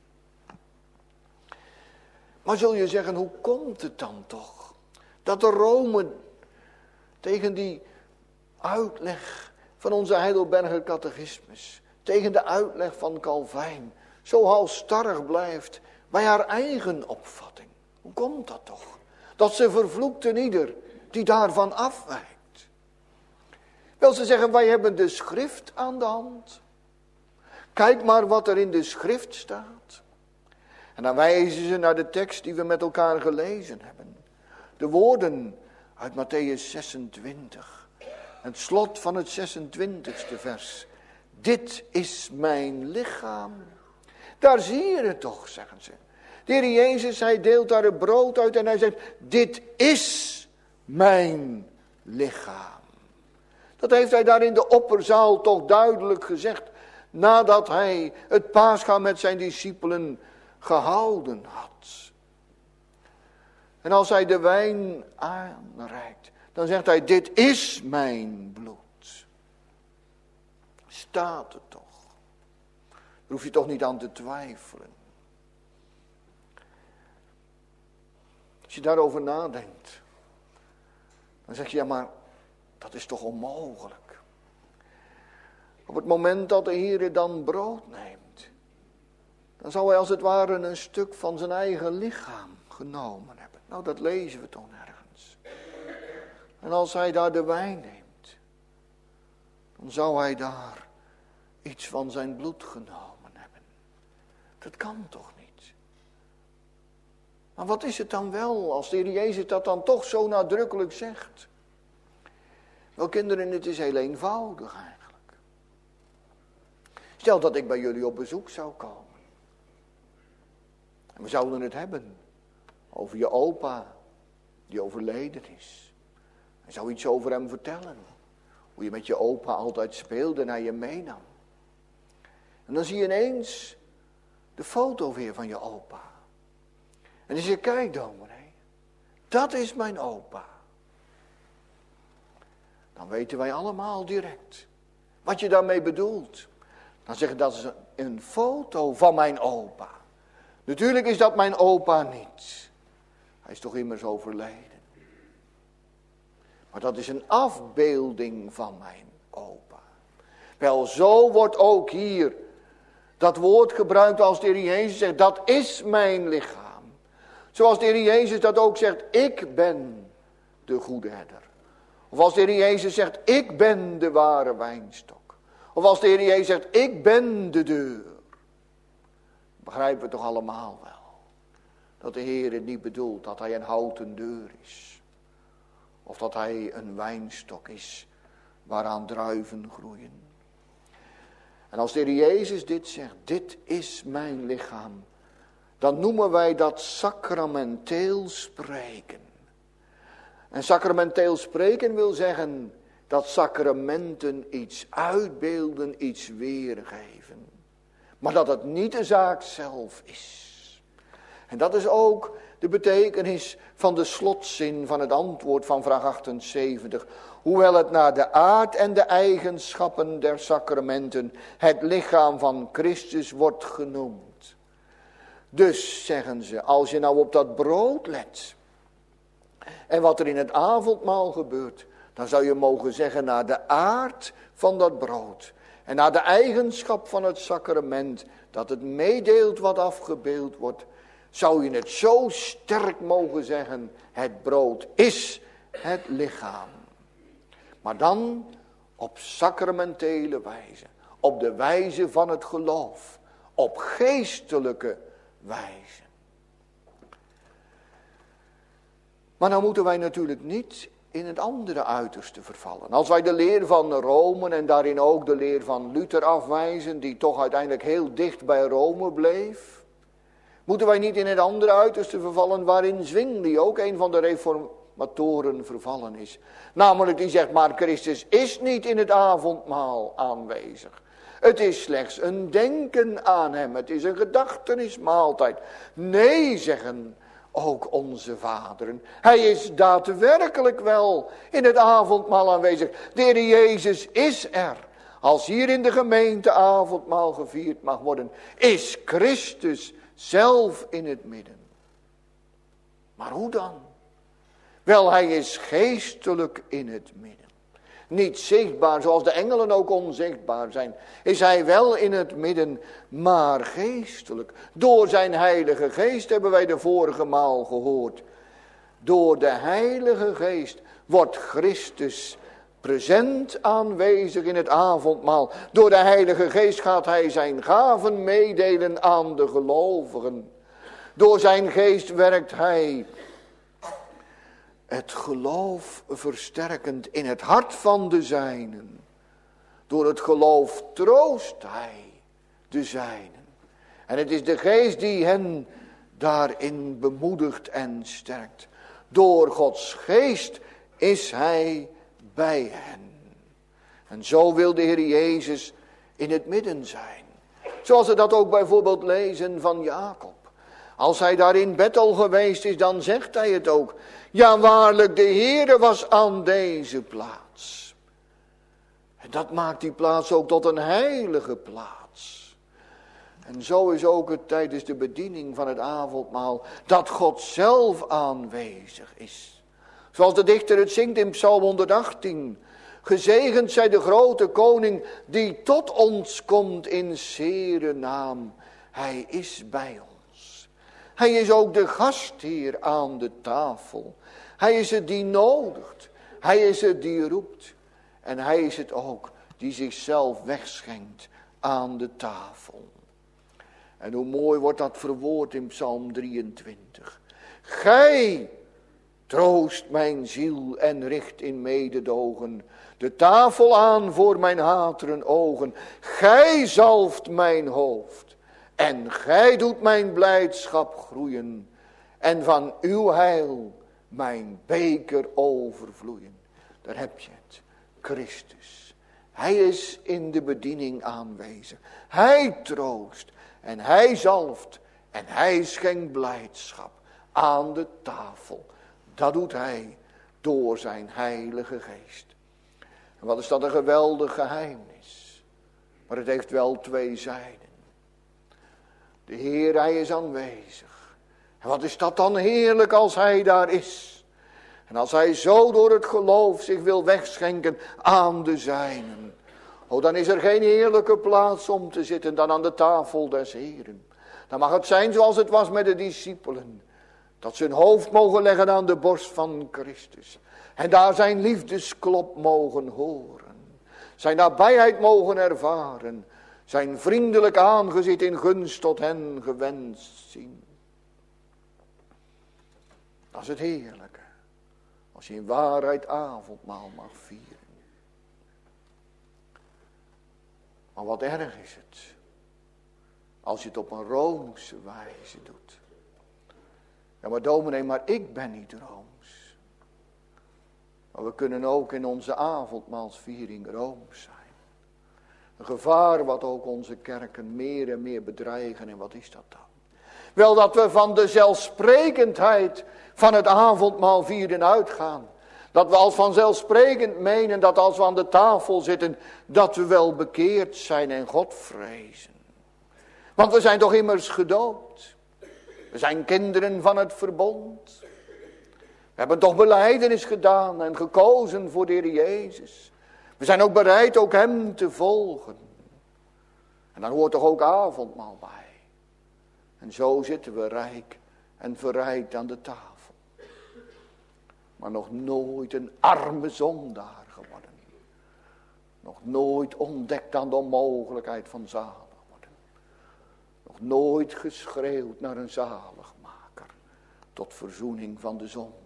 Maar zul je zeggen, hoe komt het dan toch dat de Rome tegen die uitleg van onze Heidelberger catechismus, tegen de uitleg van Calvijn, zo halstarrig blijft bij haar eigen opvatting? Hoe komt dat toch? Dat ze vervloekt een ieder die daarvan afwijkt. Wel, ze zeggen, wij hebben de schrift aan de hand. Kijk maar wat er in de schrift staat. En dan wijzen ze naar de tekst die we met elkaar gelezen hebben. De woorden uit Mattheüs zesentwintig. Het slot van het zesentwintigste vers. Dit is mijn lichaam. Daar zie je het toch, zeggen ze. De Heer Jezus, hij deelt daar het brood uit en hij zegt, dit is mijn lichaam. Dat heeft hij daar in de opperzaal toch duidelijk gezegd. Nadat hij het Pascha met zijn discipelen gehouden had. En als hij de wijn aanreikt, dan zegt hij, dit is mijn bloed. Staat het toch? Daar hoef je toch niet aan te twijfelen. Als je daarover nadenkt, dan zeg je, ja maar, dat is toch onmogelijk. Op het moment dat de Heer dan brood neemt, dan zou hij als het ware een stuk van zijn eigen lichaam genomen hebben. Nou, dat lezen we toch nergens. En als hij daar de wijn neemt, dan zou hij daar iets van zijn bloed genomen hebben. Dat kan toch niet? Maar wat is het dan wel, als de Heer Jezus dat dan toch zo nadrukkelijk zegt? Wel kinderen, het is heel eenvoudig eigenlijk. Stel dat ik bij jullie op bezoek zou komen. En we zouden het hebben over je opa die overleden is. Je zou iets over hem vertellen. Hoe je met je opa altijd speelde en hij je meenam. En dan zie je ineens de foto weer van je opa. En dan zeg je, kijk dominee, dat is mijn opa. Dan weten wij allemaal direct wat je daarmee bedoelt. Dan zeg ik, dat is een foto van mijn opa. Natuurlijk is dat mijn opa niet. Hij is toch immers overleden. Maar dat is een afbeelding van mijn opa. Wel, zo wordt ook hier dat woord gebruikt als de Heer Jezus zegt, dat is mijn lichaam. Zoals de Heer Jezus dat ook zegt, ik ben de goede herder. Of als de Heer Jezus zegt, ik ben de ware wijnstok. Of als de Heer Jezus zegt, ik ben de deur. Begrijpen we toch allemaal wel. Dat de Heer het niet bedoelt dat hij een houten deur is. Of dat hij een wijnstok is waaraan druiven groeien. En als de Heer Jezus dit zegt, dit is mijn lichaam. Dan noemen wij dat sacramenteel spreken. En sacramenteel spreken wil zeggen dat sacramenten iets uitbeelden, iets weergeven. Maar dat het niet de zaak zelf is. En dat is ook de betekenis van de slotzin van het antwoord van vraag achtenzeventig. Hoewel het naar de aard en de eigenschappen der sacramenten het lichaam van Christus wordt genoemd. Dus zeggen ze, als je nou op dat brood let en wat er in het avondmaal gebeurt, dan zou je mogen zeggen naar de aard van dat brood en naar de eigenschap van het sacrament, dat het meedeelt wat afgebeeld wordt, zou je het zo sterk mogen zeggen, het brood is het lichaam. Maar dan op sacramentele wijze, op de wijze van het geloof, op geestelijke wijze. Maar dan moeten wij natuurlijk niet in het andere uiterste vervallen. Als wij de leer van Rome en daarin ook de leer van Luther afwijzen, die toch uiteindelijk heel dicht bij Rome bleef, moeten wij niet in het andere uiterste vervallen waarin Zwingli, ook een van de reformatoren, vervallen is. Namelijk die zegt, maar Christus is niet in het avondmaal aanwezig. Het is slechts een denken aan hem, het is een gedachtenismaaltijd. Nee, zeggen ook onze vaderen. Hij is daadwerkelijk wel in het avondmaal aanwezig. De Heer Jezus is er. Als hier in de gemeente avondmaal gevierd mag worden, is Christus zelf in het midden. Maar hoe dan? Wel, hij is geestelijk in het midden. Niet zichtbaar, zoals de engelen ook onzichtbaar zijn, is hij wel in het midden, maar geestelijk. Door zijn heilige geest hebben wij de vorige maal gehoord. Door de heilige geest wordt Christus present aanwezig in het avondmaal. Door de heilige geest gaat hij zijn gaven meedelen aan de gelovigen. Door zijn geest werkt hij het geloof versterkend in het hart van de zijnen. Door het geloof troost hij de zijnen. En het is de geest die hen daarin bemoedigt en sterkt. Door Gods geest is hij bij hen. En zo wil de Heer Jezus in het midden zijn. Zoals we dat ook bijvoorbeeld lezen van Jacob. Als hij daar in Bethel geweest is, dan zegt hij het ook. Ja, waarlijk, de Heere was aan deze plaats. En dat maakt die plaats ook tot een heilige plaats. En zo is ook het tijdens de bediening van het avondmaal, dat God zelf aanwezig is. Zoals de dichter het zingt in Psalm honderdachttien. Gezegend zij de grote koning die tot ons komt in zere naam. Hij is bij ons. Hij is ook de gastheer aan de tafel. Hij is het die nodigt. Hij is het die roept. En hij is het ook die zichzelf wegschenkt aan de tafel. En hoe mooi wordt dat verwoord in Psalm drieëntwintig. Gij troost mijn ziel en richt in mededogen de tafel aan voor mijn hateren ogen. Gij zalft mijn hoofd en gij doet mijn blijdschap groeien. En van uw heil mijn beker overvloeien. Daar heb je het, Christus. Hij is in de bediening aanwezig. Hij troost en hij zalft en hij schenkt blijdschap aan de tafel Dat doet hij door zijn heilige geest. En wat is dat een geweldig geheimnis. Maar het heeft wel twee zijden. De Heer, hij is aanwezig. En wat is dat dan heerlijk als hij daar is. En als hij zo door het geloof zich wil wegschenken aan de zijnen. Oh, dan is er geen heerlijke plaats om te zitten dan aan de tafel des Heeren. Dan mag het zijn zoals het was met de discipelen. Dat ze hun hoofd mogen leggen aan de borst van Christus. En daar zijn liefdesklop mogen horen. Zijn nabijheid mogen ervaren. Zijn vriendelijk aangezicht in gunst tot hen gewenst zien. Dat is het heerlijke. Als je in waarheid avondmaal mag vieren. Maar wat erg is het. Als je het op een roomse wijze doet. Ja, maar dominee, maar ik ben niet rooms. Maar we kunnen ook in onze avondmaalsviering rooms zijn. Een gevaar wat ook onze kerken meer en meer bedreigen. En wat is dat dan? Wel dat we van de zelfsprekendheid van het avondmaal vieren uitgaan. Dat we als vanzelfsprekend menen dat als we aan de tafel zitten, dat we wel bekeerd zijn en God vrezen. Want we zijn toch immers gedoopt. We zijn kinderen van het verbond. We hebben toch belijdenis gedaan en gekozen voor de Heer Jezus. We zijn ook bereid ook hem te volgen. En dan hoort toch ook avondmaal bij. En zo zitten we rijk en verrijkt aan de tafel. Maar nog nooit een arme zondaar geworden. Nog nooit ontdekt aan de onmogelijkheid van zalig worden. Nog nooit geschreeuwd naar een zaligmaker. Tot verzoening van de zonden.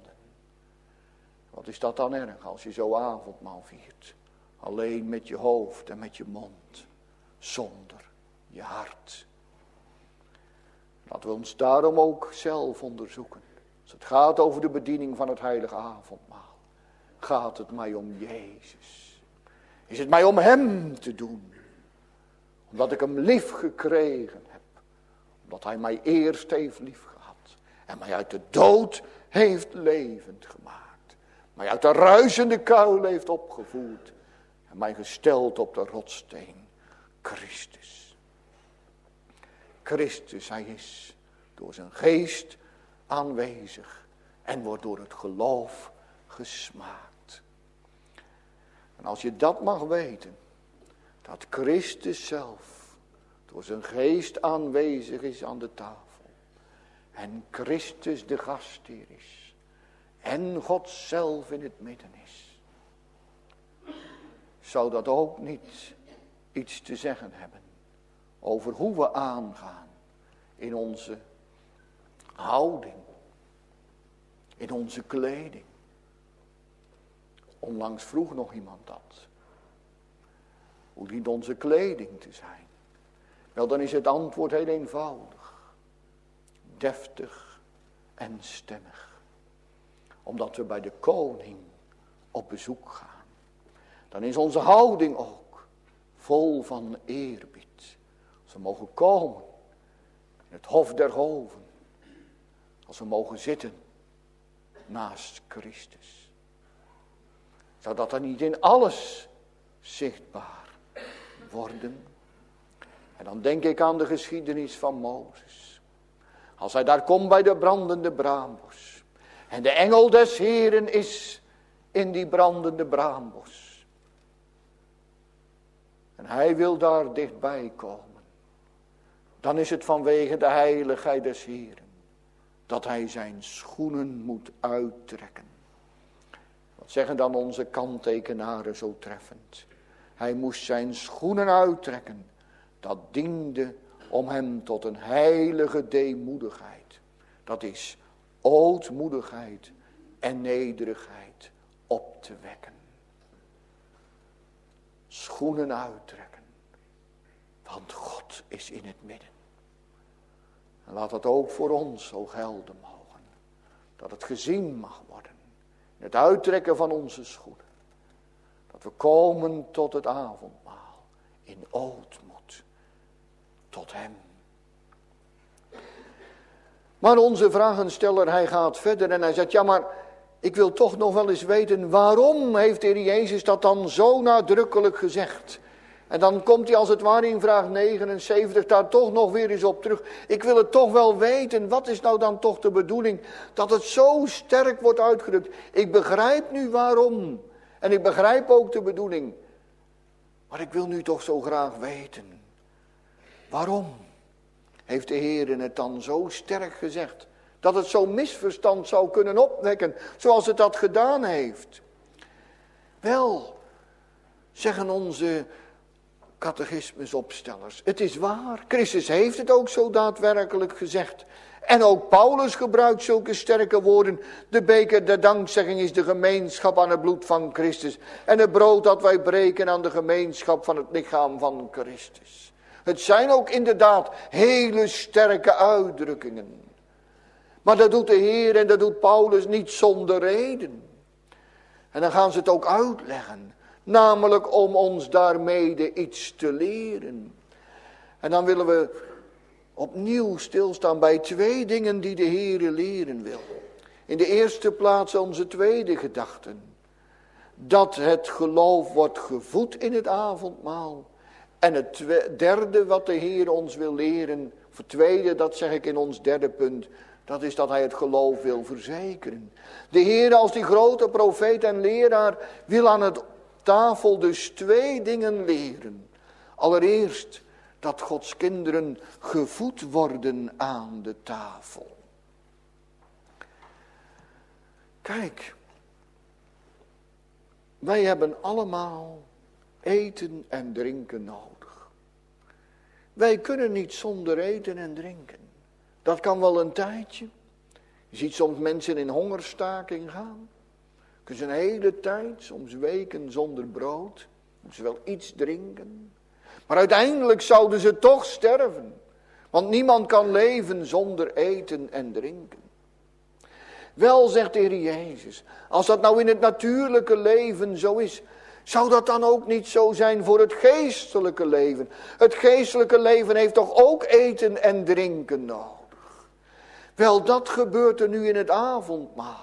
Wat is dat dan erg als je zo avondmaal viert. Alleen met je hoofd en met je mond. Zonder je hart. Laten we ons daarom ook zelf onderzoeken. Als het gaat over de bediening van het heilige avondmaal. Gaat het mij om Jezus. Is het mij om hem te doen. Omdat ik hem lief gekregen heb. Omdat hij mij eerst heeft lief gehad. En mij uit de dood heeft levend gemaakt. Mij uit de ruisende kuil heeft opgevoerd. En mij gesteld op de rotssteen. Christus. Christus, hij is door zijn geest aanwezig. En wordt door het geloof gesmaakt. En als je dat mag weten. Dat Christus zelf door zijn geest aanwezig is aan de tafel. En Christus de gastheer is. En God zelf in het midden is. Zou dat ook niet iets te zeggen hebben. Over hoe we aangaan. In onze houding. In onze kleding. Onlangs vroeg nog iemand dat. Hoe dient onze kleding te zijn? Wel, dan is het antwoord heel eenvoudig. Deftig en stemmig. Omdat we bij de koning op bezoek gaan. Dan is onze houding ook vol van eerbied. Als we mogen komen in het hof der hoven. Als we mogen zitten naast Christus. Zou dat dan niet in alles zichtbaar worden? En dan denk ik aan de geschiedenis van Mozes. Als hij daar komt bij de brandende braambos. En de engel des Heeren is in die brandende braambos. En hij wil daar dichtbij komen. Dan is het vanwege de heiligheid des Heeren. Dat hij zijn schoenen moet uittrekken. Wat zeggen dan onze kanttekenaren zo treffend? Hij moest zijn schoenen uittrekken. Dat diende om hem tot een heilige deemoedigheid. Dat is ootmoedigheid en nederigheid op te wekken. Schoenen uittrekken. Want God is in het midden. En laat dat ook voor ons zo gelden mogen. Dat het gezien mag worden. In het uittrekken van onze schoenen. Dat we komen tot het avondmaal. In ootmoed. Tot hem. Maar onze vragensteller, hij gaat verder en hij zegt, ja maar ik wil toch nog wel eens weten, waarom heeft de Heer Jezus dat dan zo nadrukkelijk gezegd? En dan komt hij als het ware in vraag negenenzeventig daar toch nog weer eens op terug. Ik wil het toch wel weten, wat is nou dan toch de bedoeling? Dat het zo sterk wordt uitgedrukt. Ik begrijp nu waarom. En ik begrijp ook de bedoeling. Maar ik wil nu toch zo graag weten. Waarom heeft de Heer het dan zo sterk gezegd? Dat het zo'n misverstand zou kunnen opwekken, zoals het dat gedaan heeft. Wel, zeggen onze catechismusopstellers, het is waar. Christus heeft het ook zo daadwerkelijk gezegd. En ook Paulus gebruikt zulke sterke woorden. De beker der dankzegging is de gemeenschap aan het bloed van Christus. En het brood dat wij breken aan de gemeenschap van het lichaam van Christus. Het zijn ook inderdaad hele sterke uitdrukkingen. Maar dat doet de Heer en dat doet Paulus niet zonder reden. En dan gaan ze het ook uitleggen. Namelijk om ons daarmede iets te leren. En dan willen we opnieuw stilstaan bij twee dingen die de Heer leren wil. In de eerste plaats onze tweede gedachte. Dat het geloof wordt gevoed in het avondmaal. En het derde wat de Heer ons wil leren. Of het tweede, dat zeg ik in ons derde punt. Dat is dat hij het geloof wil verzekeren. De Heer als die grote profeet en leraar wil aan het tafel dus twee dingen leren. Allereerst dat Gods kinderen gevoed worden aan de tafel. Kijk, wij hebben allemaal eten en drinken nodig. Wij kunnen niet zonder eten en drinken. Dat kan wel een tijdje. Je ziet soms mensen in hongerstaking gaan. Kunnen ze een hele tijd, soms weken zonder brood. Moeten ze wel iets drinken. Maar uiteindelijk zouden ze toch sterven. Want niemand kan leven zonder eten en drinken. Wel, zegt de Heer Jezus, als dat nou in het natuurlijke leven zo is, zou dat dan ook niet zo zijn voor het geestelijke leven? Het geestelijke leven heeft toch ook eten en drinken nodig? Wel, dat gebeurt er nu in het avondmaal.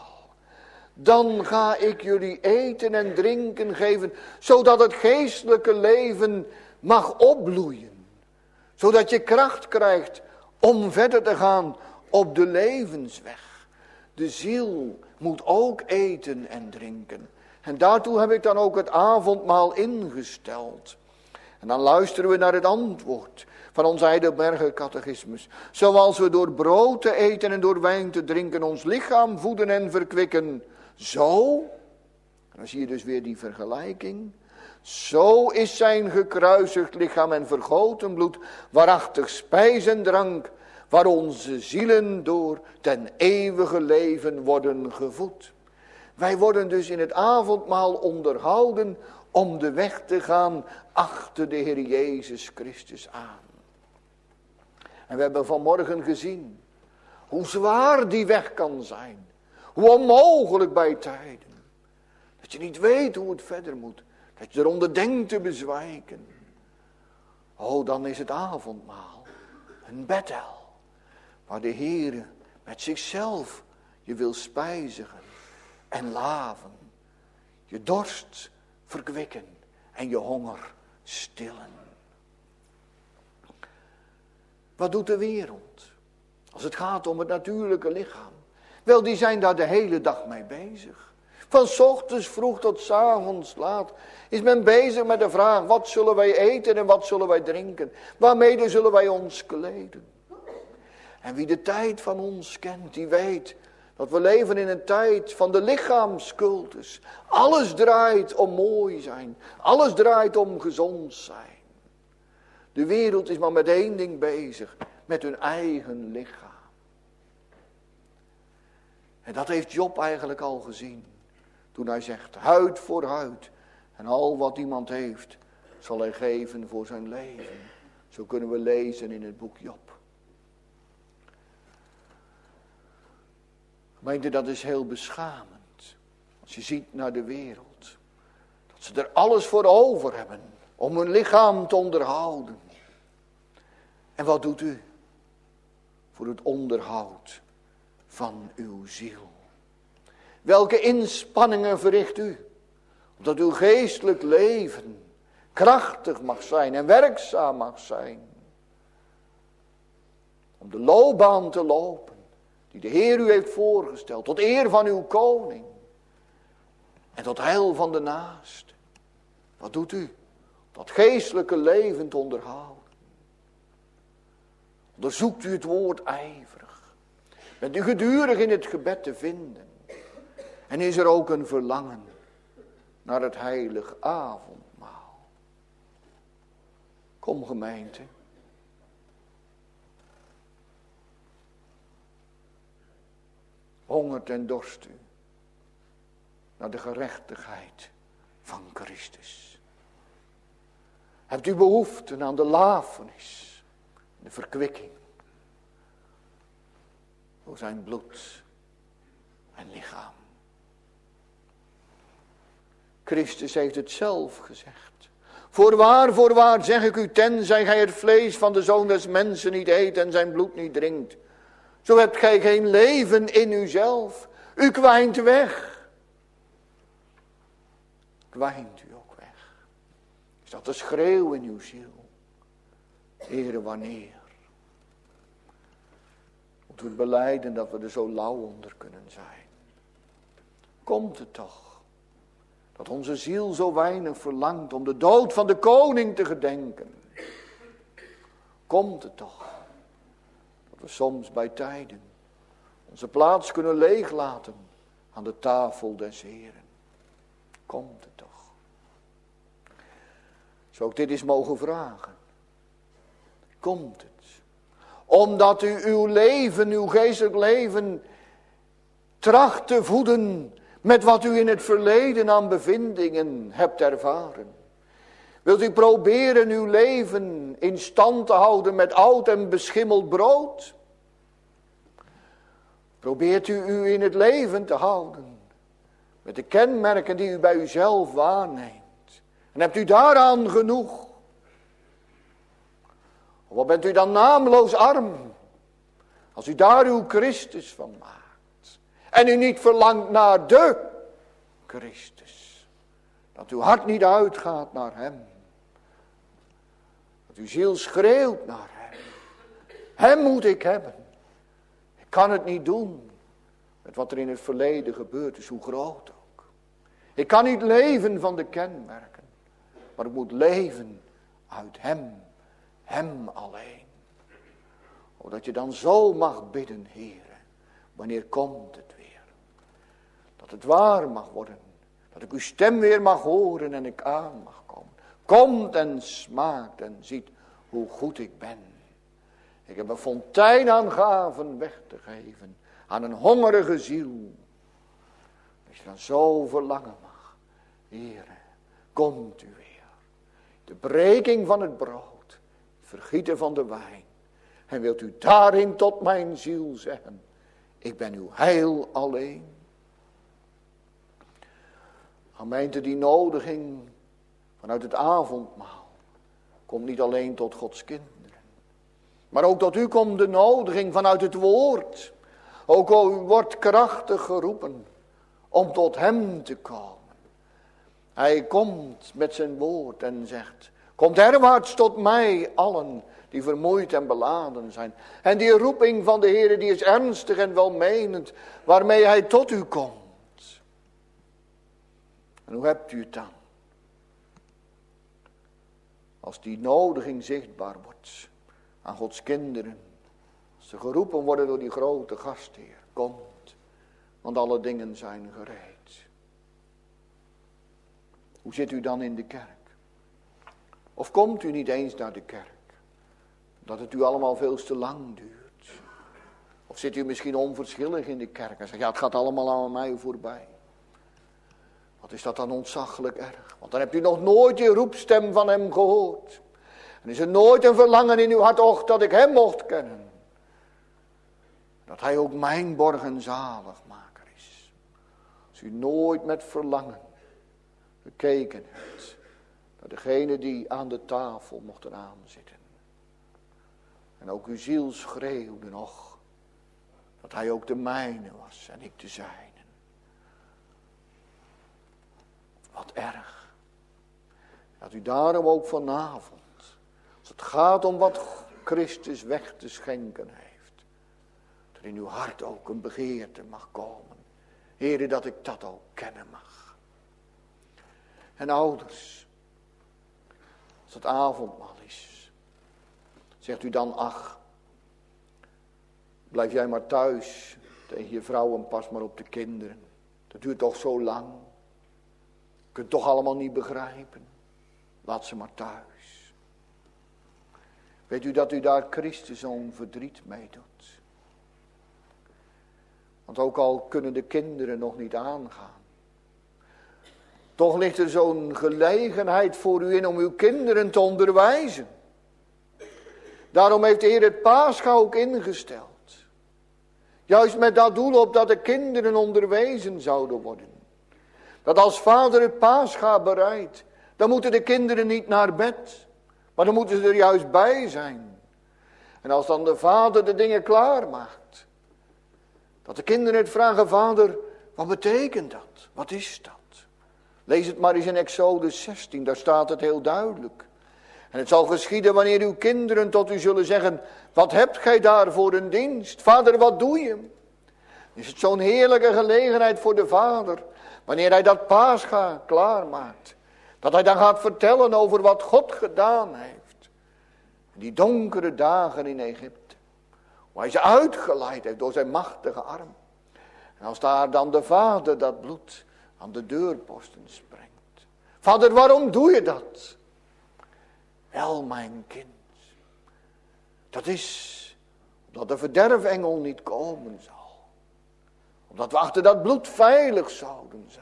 Dan ga ik jullie eten en drinken geven, zodat het geestelijke leven mag opbloeien. Zodat je kracht krijgt om verder te gaan op de levensweg. De ziel moet ook eten en drinken. En daartoe heb ik dan ook het avondmaal ingesteld. En dan luisteren we naar het antwoord van onze Heidelberger catechismus. Zoals we door brood te eten en door wijn te drinken ons lichaam voeden en verkwikken. Zo, en dan zie je dus weer die vergelijking. Zo is zijn gekruisigd lichaam en vergoten bloed waarachtig spijs en drank, waar onze zielen door ten eeuwige leven worden gevoed. Wij worden dus in het avondmaal onderhouden om de weg te gaan achter de Heer Jezus Christus aan. En we hebben vanmorgen gezien hoe zwaar die weg kan zijn. Hoe onmogelijk bij tijden. Dat je niet weet hoe het verder moet. Dat je eronder denkt te bezwijken. Oh, dan is het avondmaal een bedel. Waar de Heer met zichzelf je wil spijzigen en laven. Je dorst verkwikken en je honger stillen. Wat doet de wereld als het gaat om het natuurlijke lichaam? Wel, die zijn daar de hele dag mee bezig. Van 's ochtends vroeg tot 's avonds laat is men bezig met de vraag: wat zullen wij eten en wat zullen wij drinken? Waarmee zullen wij ons kleden? En wie de tijd van ons kent, die weet dat we leven in een tijd van de lichaamscultus. Alles draait om mooi zijn. Alles draait om gezond zijn. De wereld is maar met één ding bezig. Met hun eigen lichaam. En dat heeft Job eigenlijk al gezien. Toen hij zegt, huid voor huid. En al wat iemand heeft, zal hij geven voor zijn leven. Zo kunnen we lezen in het boek Job. Gemeente, dat is heel beschamend. Als je ziet naar de wereld. Dat ze er alles voor over hebben. Om hun lichaam te onderhouden. En wat doet u? Voor het onderhoud van uw ziel. Welke inspanningen verricht u? Omdat uw geestelijk leven krachtig mag zijn en werkzaam mag zijn. Om de loopbaan te lopen die de Heer u heeft voorgesteld. Tot eer van uw koning. En tot heil van de naaste. Wat doet u? Dat geestelijke leven te onderhouden. Onderzoekt u het woord ijverig. Bent u gedurig in het gebed te vinden. En is er ook een verlangen naar het heilig avondmaal. Kom gemeente. Hongert en dorst u naar de gerechtigheid van Christus. Hebt u behoefte aan de lafenis, de verkwikking door zijn bloed en lichaam. Christus heeft het zelf gezegd. Voorwaar, voorwaar zeg ik u, tenzij gij het vlees van de Zoon des Mensen niet eet en zijn bloed niet drinkt, zo hebt gij geen leven in uzelf. U kwijnt weg. Kwijnt u ook weg. Is dat de schreeuw in uw ziel? Heere, wanneer? Moeten we belijden dat we er zo lauw onder kunnen zijn? Komt het toch? Dat onze ziel zo weinig verlangt om de dood van de koning te gedenken. Komt het toch? Dat we soms bij tijden onze plaats kunnen leeglaten aan de tafel des Heren. Komt het toch? Zou ik dit eens mogen vragen? Komt het? Omdat u uw leven, uw geestelijk leven, tracht te voeden met wat u in het verleden aan bevindingen hebt ervaren. Wilt u proberen uw leven in stand te houden met oud en beschimmeld brood? Probeert u u in het leven te houden met de kenmerken die u bij uzelf waarneemt? En hebt u daaraan genoeg? Of wat bent u dan naamloos arm, als u daar uw Christus van maakt? En u niet verlangt naar de Christus. Dat uw hart niet uitgaat naar hem. Dat uw ziel schreeuwt naar hem. Hem moet ik hebben. Ik kan het niet doen met wat er in het verleden gebeurd is, hoe groot ook. Ik kan niet leven van de kenmerken. Maar ik moet leven uit hem. Hem alleen. O, dat je dan zo mag bidden, Heere. Wanneer komt het weer? Dat het waar mag worden. Dat ik uw stem weer mag horen en ik aan mag komen. Komt en smaakt en ziet hoe goed ik ben. Ik heb een fontein aan gaven weg te geven. Aan een hongerige ziel. Dat je dan zo verlangen mag. Heere, komt u weer. De breking van het brood. Het vergieten van de wijn. En wilt u daarin tot mijn ziel zeggen. Ik ben uw heil alleen. Gemeente, die nodiging vanuit het avondmaal komt niet alleen tot Gods kinderen. Maar ook tot u komt de nodiging vanuit het woord. Ook al u wordt krachtig geroepen om tot hem te komen. Hij komt met zijn woord en zegt, komt herwaarts tot mij allen die vermoeid en beladen zijn. En die roeping van de Heer die is ernstig en welmenend, waarmee hij tot u komt. En hoe hebt u het dan? Als die nodiging zichtbaar wordt aan Gods kinderen. Als ze geroepen worden door die grote gastheer. Komt, want alle dingen zijn gereed. Hoe zit u dan in de kerk? Of komt u niet eens naar de kerk? Dat het u allemaal veel te lang duurt. Of zit u misschien onverschillig in de kerk en zegt, ja, het gaat allemaal aan mij voorbij. Wat is dat dan ontzaglijk erg? Want dan hebt u nog nooit die roepstem van hem gehoord. En is er nooit een verlangen in uw hart, och, dat ik hem mocht kennen. Dat hij ook mijn borg en zaligmaker is. Als u nooit met verlangen gekeken hebt naar degene die aan de tafel mochten aanzitten. En ook uw ziel schreeuwde nog dat hij ook de mijne was en ik de zijne. Wat erg. Dat u daarom ook vanavond, als het gaat om wat Christus weg te schenken heeft, dat in uw hart ook een begeerte mag komen. Heere, dat ik dat ook kennen mag. En ouders, als het avondmaal is, zegt u dan, ach, blijf jij maar thuis tegen je vrouw en pas maar op de kinderen. Dat duurt toch zo lang. Je kunt het toch allemaal niet begrijpen. Laat ze maar thuis. Weet u dat u daar Christus zo'n verdriet mee doet? Want ook al kunnen de kinderen nog niet aangaan, toch ligt er zo'n gelegenheid voor u in om uw kinderen te onderwijzen. Daarom heeft de Heer het Pascha ook ingesteld. Juist met dat doel op dat de kinderen onderwezen zouden worden. Dat als vader het Pascha bereidt, dan moeten de kinderen niet naar bed. Maar dan moeten ze er juist bij zijn. En als dan de vader de dingen klaarmaakt, dat de kinderen het vragen, vader, wat betekent dat? Wat is dat? Lees het maar eens in Exodus zestien, daar staat het heel duidelijk. En het zal geschieden wanneer uw kinderen tot u zullen zeggen, wat hebt gij daar voor een dienst? Vader, wat doe je? Is het zo'n heerlijke gelegenheid voor de vader, wanneer hij dat Pascha klaarmaakt, dat hij dan gaat vertellen over wat God gedaan heeft. Die donkere dagen in Egypte, waar hij ze uitgeleid heeft door zijn machtige arm. En als daar dan de vader dat bloed aan de deurposten sprengt. Vader, waarom doe je dat? Wel, mijn kind, dat is omdat de verderfengel niet komen zal. Omdat we achter dat bloed veilig zouden zijn.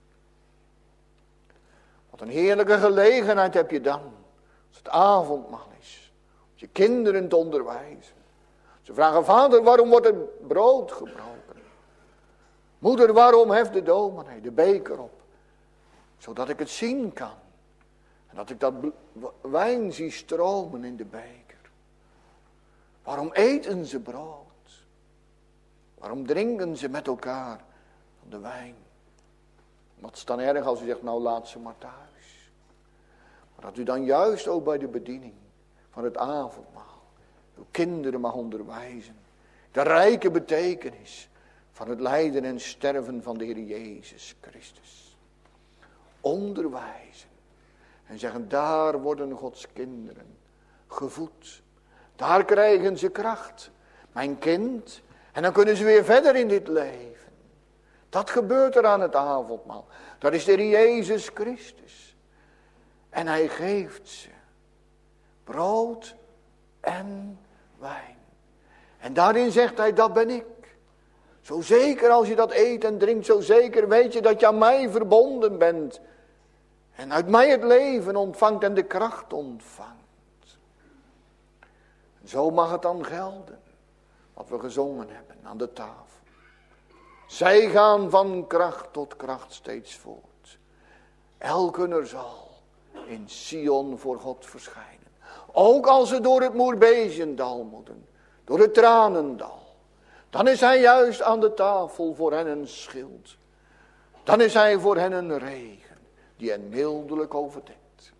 Wat een heerlijke gelegenheid heb je dan, als het avondmaal is, om je kinderen te onderwijzen. Ze vragen, vader, waarom wordt er brood gebroken? Moeder, waarom heft de dominee de beker op? Zodat ik het zien kan. En dat ik dat wijn zie stromen in de beker. Waarom eten ze brood? Waarom drinken ze met elkaar van de wijn? Wat is dan erg als u zegt, nou laat ze maar thuis. Maar dat u dan juist ook bij de bediening van het avondmaal uw kinderen mag onderwijzen. De rijke betekenis van het lijden en sterven van de Heer Jezus Christus. Onderwijzen. En zeggen, daar worden Gods kinderen gevoed. Daar krijgen ze kracht. Mijn kind. En dan kunnen ze weer verder in dit leven. Dat gebeurt er aan het avondmaal. Dat is de Heer Jezus Christus. En hij geeft ze brood en wijn. En daarin zegt hij, dat ben ik. Zo zeker als je dat eet en drinkt, zo zeker weet je dat je aan mij verbonden bent. En uit mij het leven ontvangt en de kracht ontvangt. En zo mag het dan gelden, wat we gezongen hebben aan de tafel. Zij gaan van kracht tot kracht steeds voort. Elkener zal in Sion voor God verschijnen. Ook als ze door het Moerbeziendal moeten, door het Tranendal. Dan is hij juist aan de tafel voor hen een schild. Dan is hij voor hen een regen, die hen mildelijk overdekt.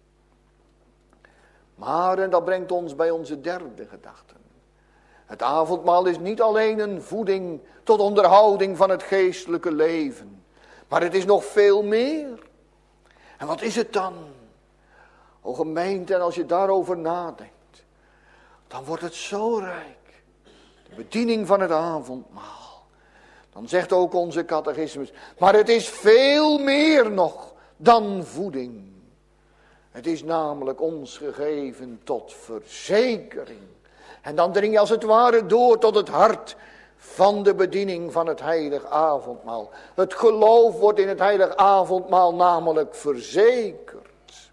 Maar, en dat brengt ons bij onze derde gedachte. Het avondmaal is niet alleen een voeding tot onderhouding van het geestelijke leven. Maar het is nog veel meer. En wat is het dan? O gemeente, en als je daarover nadenkt, dan wordt het zo rijk. De bediening van het avondmaal. Dan zegt ook onze catechismus, maar het is veel meer nog dan voeding. Het is namelijk ons gegeven tot verzekering. En dan dring je als het ware door tot het hart van de bediening van het heilig avondmaal. Het geloof wordt in het heilig avondmaal namelijk verzekerd.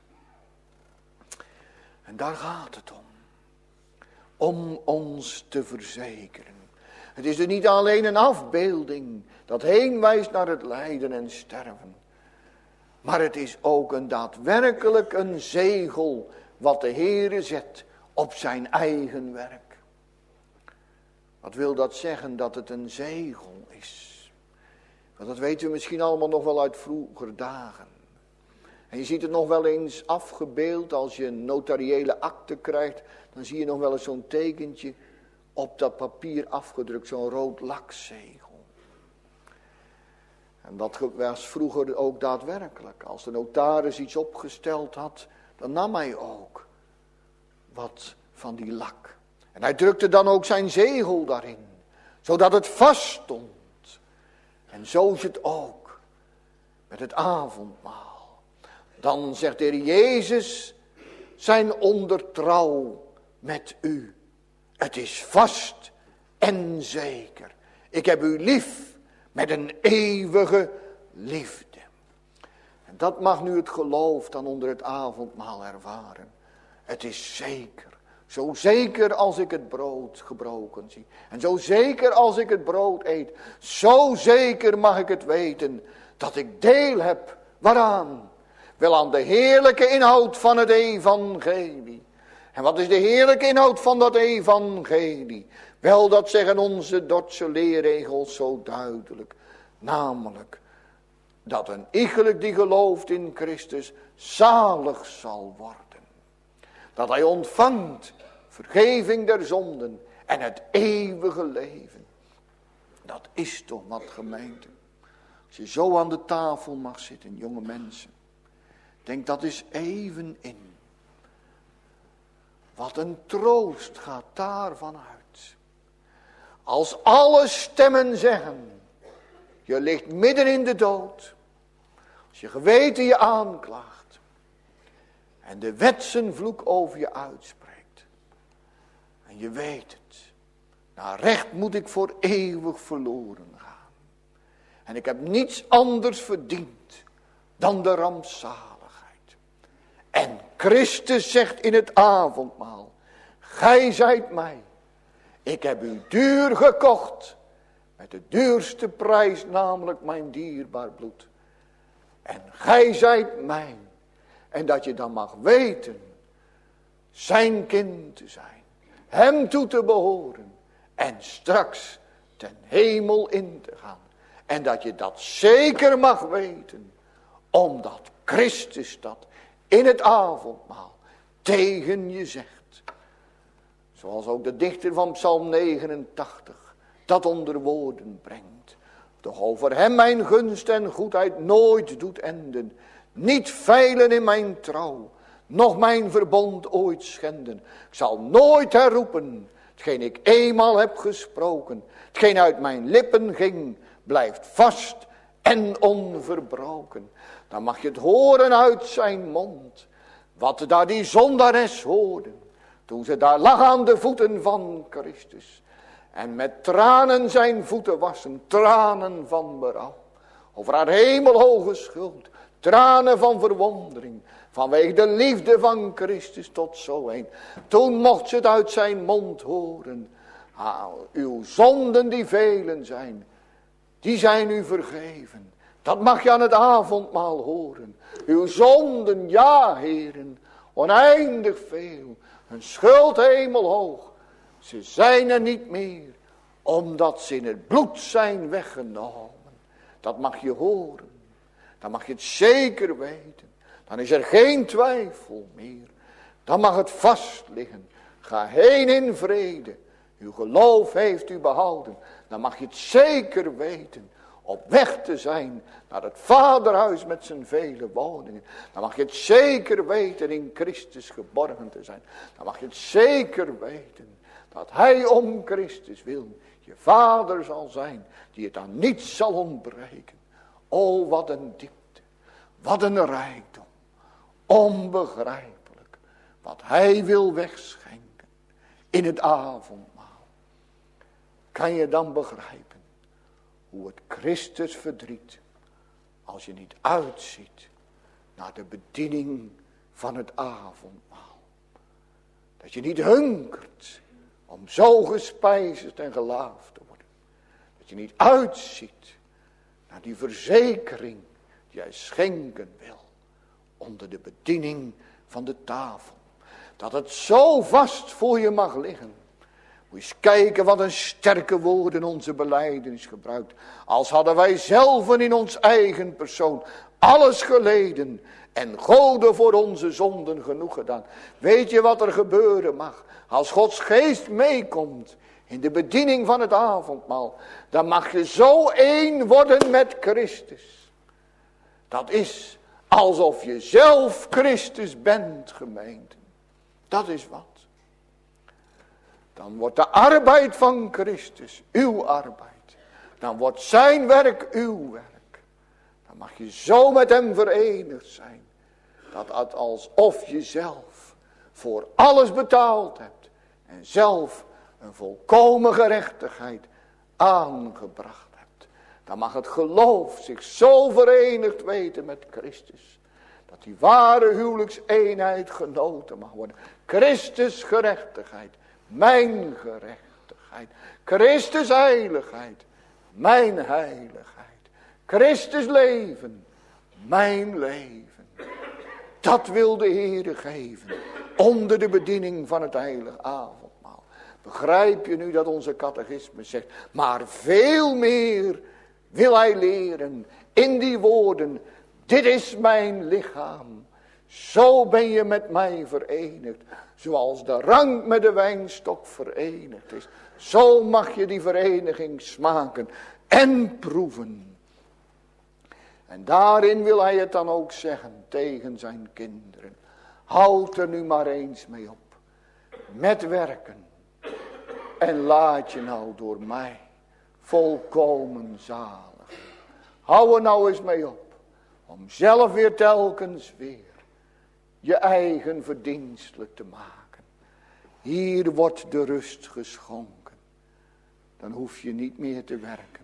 En daar gaat het om. Om ons te verzekeren. Het is dus niet alleen een afbeelding dat heen wijst naar het lijden en sterven. Maar het is ook een daadwerkelijk een zegel wat de Heere zet op zijn eigen werk. Wat wil dat zeggen dat het een zegel is? Want dat weten we misschien allemaal nog wel uit vroeger dagen. En je ziet het nog wel eens afgebeeld als je een notariële akte krijgt. Dan zie je nog wel eens zo'n tekentje op dat papier afgedrukt. Zo'n rood lakzegel. En dat was vroeger ook daadwerkelijk. Als de notaris iets opgesteld had, dan nam hij ook wat van die lak. En hij drukte dan ook zijn zegel daarin. Zodat het vast stond. En zo is het ook met het avondmaal. Dan zegt de Heer Jezus, zijn ondertrouw met u. Het is vast en zeker. Ik heb u lief met een eeuwige liefde. En dat mag nu het geloof dan onder het avondmaal ervaren. Het is zeker. Zo zeker als ik het brood gebroken zie. En zo zeker als ik het brood eet. Zo zeker mag ik het weten dat ik deel heb. Waaraan? Wel aan de heerlijke inhoud van het evangelie. En wat is de heerlijke inhoud van dat evangelie? Wel, dat zeggen onze Dordtse leerregels zo duidelijk. Namelijk dat een iegelijk die gelooft in Christus zalig zal worden. Dat hij ontvangt vergeving der zonden en het eeuwige leven. Dat is toch wat, gemeente. Als je zo aan de tafel mag zitten, jonge mensen. Denk dat eens even in. Wat een troost gaat daarvan uit. Als alle stemmen zeggen, je ligt midden in de dood. Als je geweten je aanklaagt. En de wet zijn vloek over je uitspreekt. En je weet het. Naar recht moet ik voor eeuwig verloren gaan. En ik heb niets anders verdiend dan de rampzaligheid. En Christus zegt in het avondmaal. Gij zijt mij. Ik heb u duur gekocht. Met de duurste prijs, namelijk mijn dierbaar bloed. En gij zijt mijn. En dat je dan mag weten. Zijn kind te zijn. Hem toe te behoren. En straks ten hemel in te gaan. En dat je dat zeker mag weten. Omdat Christus dat in het avondmaal tegen je zegt. Zoals ook de dichter van Psalm negenentachtig dat onder woorden brengt. Doch over hem mijn gunst en goedheid nooit doet enden. Niet veilen in mijn trouw, noch mijn verbond ooit schenden. Ik zal nooit herroepen, hetgeen ik eenmaal heb gesproken. Hetgeen uit mijn lippen ging, blijft vast en onverbroken. Dan mag je het horen uit zijn mond. Wat daar die zondares hoorden. Toen ze daar lag aan de voeten van Christus. En met tranen zijn voeten wassen. Tranen van berouw. Over haar hemelhoge schuld. Tranen van verwondering. Vanwege de liefde van Christus tot zo heen. Toen mocht ze het uit zijn mond horen. Ah, uw zonden die velen zijn. Die zijn u vergeven. Dat mag je aan het avondmaal horen. Uw zonden, ja heren, oneindig veel. Een schuld hemelhoog. Ze zijn er niet meer. Omdat ze in het bloed zijn weggenomen. Dat mag je horen. Dan mag je het zeker weten. Dan is er geen twijfel meer. Dan mag het vast liggen. Ga heen in vrede. Uw geloof heeft u behouden. Dan mag je het zeker weten. Op weg te zijn naar het vaderhuis met zijn vele woningen. Dan mag je het zeker weten in Christus geborgen te zijn. Dan mag je het zeker weten dat hij om Christus wil je vader zal zijn. Die het aan niets zal ontbreken. O, wat een diepte. Wat een rijkdom. Onbegrijpelijk. Wat hij wil wegschenken in het avondmaal. Kan je dan begrijpen hoe het Christus verdriet als je niet uitziet naar de bediening van het avondmaal. Dat je niet hunkert om zo gespijzerd en gelaafd te worden. Dat je niet uitziet naar die verzekering die hij schenken wil onder de bediening van de tafel. Dat het zo vast voor je mag liggen. Moet je eens kijken wat een sterke woorden onze belijdenis gebruikt. Als hadden wij zelf in ons eigen persoon alles geleden en Gode voor onze zonden genoeg gedaan. Weet je wat er gebeuren mag? Als Gods geest meekomt in de bediening van het avondmaal, dan mag je zo één worden met Christus. Dat is alsof je zelf Christus bent, gemeente. Dat is wat. Dan wordt de arbeid van Christus uw arbeid. Dan wordt zijn werk uw werk. Dan mag je zo met hem verenigd zijn. Dat het alsof je zelf voor alles betaald hebt. En zelf een volkomen gerechtigheid aangebracht hebt. Dan mag het geloof zich zo verenigd weten met Christus. Dat die ware huwelijkseenheid genoten mag worden. Christus gerechtigheid. Mijn gerechtigheid. Christus heiligheid. Mijn heiligheid. Christus leven. Mijn leven. Dat wil de Heere geven. Onder de bediening van het heilige avondmaal. Begrijp je nu dat onze catechismus zegt. Maar veel meer wil hij leren. In die woorden. Dit is mijn lichaam. Zo ben je met mij verenigd. Zoals de rank met de wijnstok verenigd is. Zo mag je die vereniging smaken en proeven. En daarin wil hij het dan ook zeggen tegen zijn kinderen. Houd er nu maar eens mee op. Met werken. En laat je nou door mij volkomen zalig. Hou er nou eens mee op. Om zelf weer telkens weer je eigen verdienstelijk te maken. Hier wordt de rust geschonken. Dan hoef je niet meer te werken.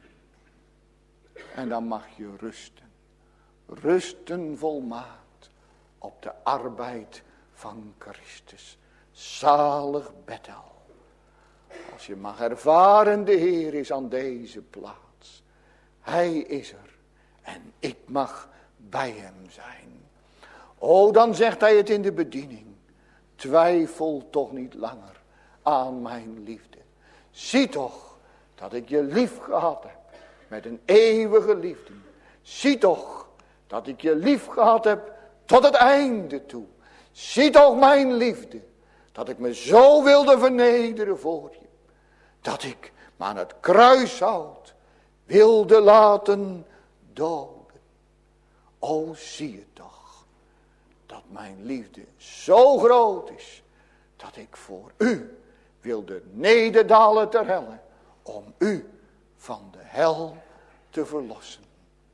En dan mag je rusten. Rusten volmaakt op de arbeid van Christus. Zalig Bethel. Als je mag ervaren, de Heer is aan deze plaats. Hij is er. En ik mag bij hem zijn. O, dan zegt hij het in de bediening. Twijfel toch niet langer aan mijn liefde. Zie toch dat ik je lief gehad heb met een eeuwige liefde. Zie toch dat ik je lief gehad heb tot het einde toe. Zie toch mijn liefde, dat ik me zo wilde vernederen voor je. Dat ik me aan het kruishout wilde laten doden. O, zie je toch, dat mijn liefde zo groot is, dat ik voor u wilde nederdalen ter helle, om u van de hel te verlossen.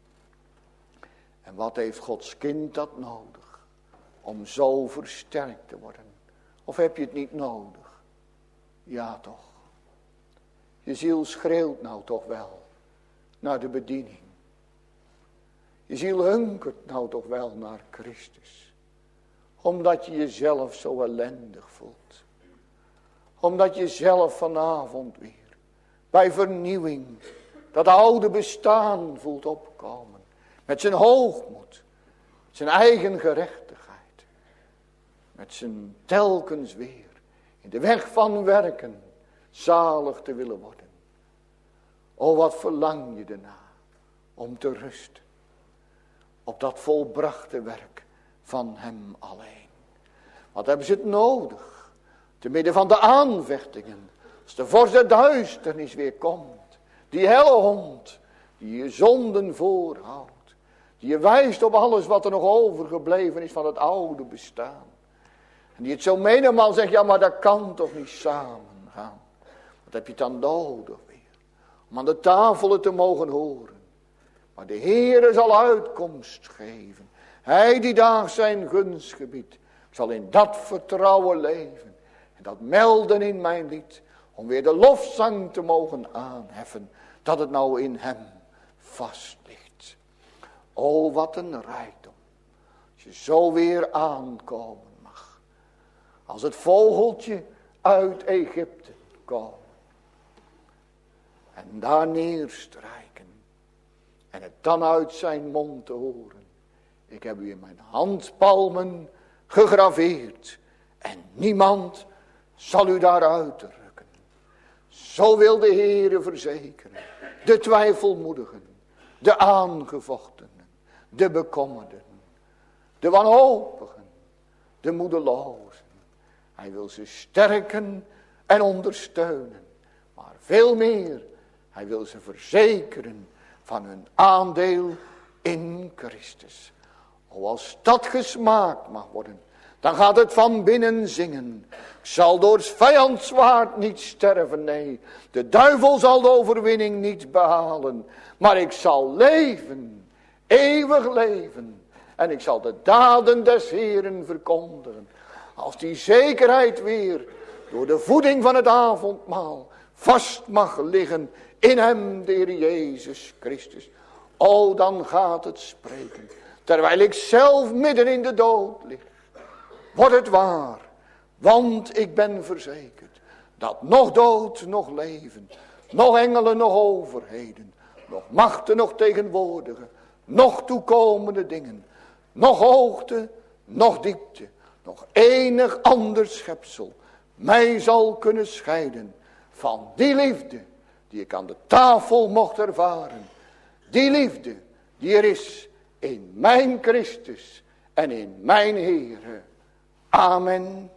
En wat heeft Gods kind dat nodig, om zo versterkt te worden? Of heb je het niet nodig? Ja toch. Je ziel schreeuwt nou toch wel naar de bediening. Je ziel hunkert nou toch wel naar Christus. Omdat je jezelf zo ellendig voelt. Omdat je zelf vanavond weer bij vernieuwing dat oude bestaan voelt opkomen. Met zijn hoogmoed. Zijn eigen gerechtigheid. Met zijn telkens weer in de weg van werken zalig te willen worden. O, wat verlang je erna om te rusten op dat volbrachte werk van hem alleen. Wat hebben ze het nodig? Te midden van de aanvechtingen. Als de vorst der duisternis weer komt. Die helle hond die je zonden voorhoudt. Die je wijst op alles wat er nog overgebleven is van het oude bestaan. En die het zo menigmaal zegt, ja maar dat kan toch niet samen gaan. Wat heb je dan nodig weer? Om aan de tafel te mogen horen. Maar de Heere zal uitkomst geven. Hij die daags zijn gunst gebiedt. Zal in dat vertrouwen leven. En dat melden in mijn lied. Om weer de lofzang te mogen aanheffen. Dat het nou in hem vast ligt. O, wat een rijkdom. Als je zo weer aankomen mag. Als het vogeltje uit Egypte komt. En daar neerstrijken. En het dan uit zijn mond te horen. Ik heb u in mijn handpalmen gegraveerd. En niemand zal u daaruit rukken. Zo wil de Heere verzekeren. De twijfelmoedigen. De aangevochtenen. de bekommerden, de wanhopigen, de moedelozen. Hij wil ze sterken en ondersteunen. Maar veel meer, hij wil ze verzekeren van hun aandeel in Christus. O, als dat gesmaakt mag worden, dan gaat het van binnen zingen. Ik zal door 's vijands zwaard niet sterven, nee. De duivel zal de overwinning niet behalen. Maar ik zal leven, eeuwig leven. En ik zal de daden des Heeren verkondigen. Als die zekerheid weer door de voeding van het avondmaal vast mag liggen in hem, de Heer Jezus Christus. O, dan gaat het spreken. Terwijl ik zelf midden in de dood lig. Wordt het waar. Want ik ben verzekerd. Dat nog dood, nog leven. Nog engelen, nog overheden. Nog machten, nog tegenwoordige. Nog toekomende dingen. Nog hoogte, nog diepte. Nog enig ander schepsel. Mij zal kunnen scheiden. Van die liefde. Die ik aan de tafel mocht ervaren. Die liefde. Die er is. In mijn Christus. En in mijn Heere. Amen.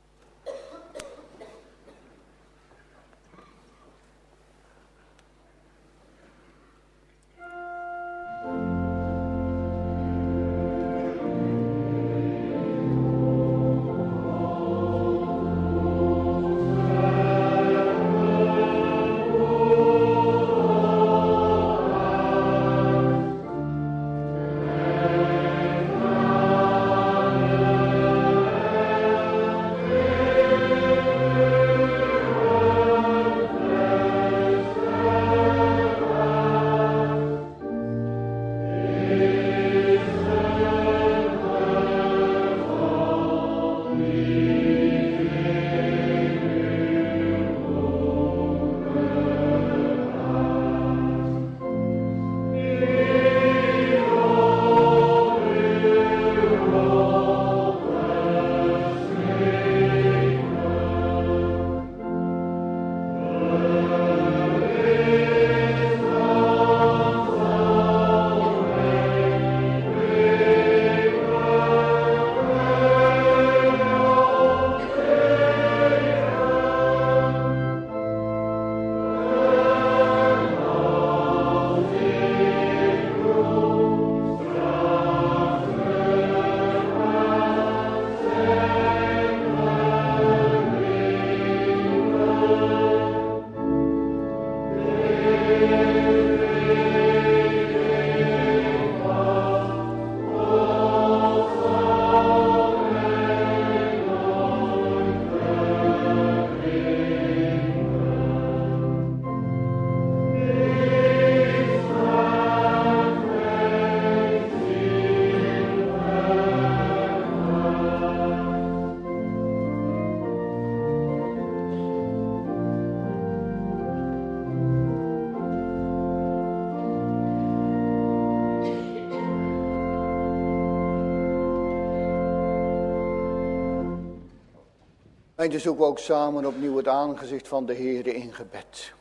En dus zoeken we ook samen opnieuw het aangezicht van de Heere in gebed.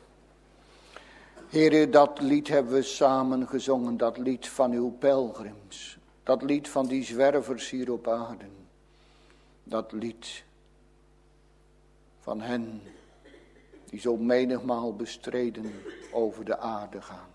Heere, dat lied hebben we samen gezongen, dat lied van uw pelgrims. Dat lied van die zwervers hier op aarde. Dat lied van hen die zo menigmaal bestreden over de aarde gaan.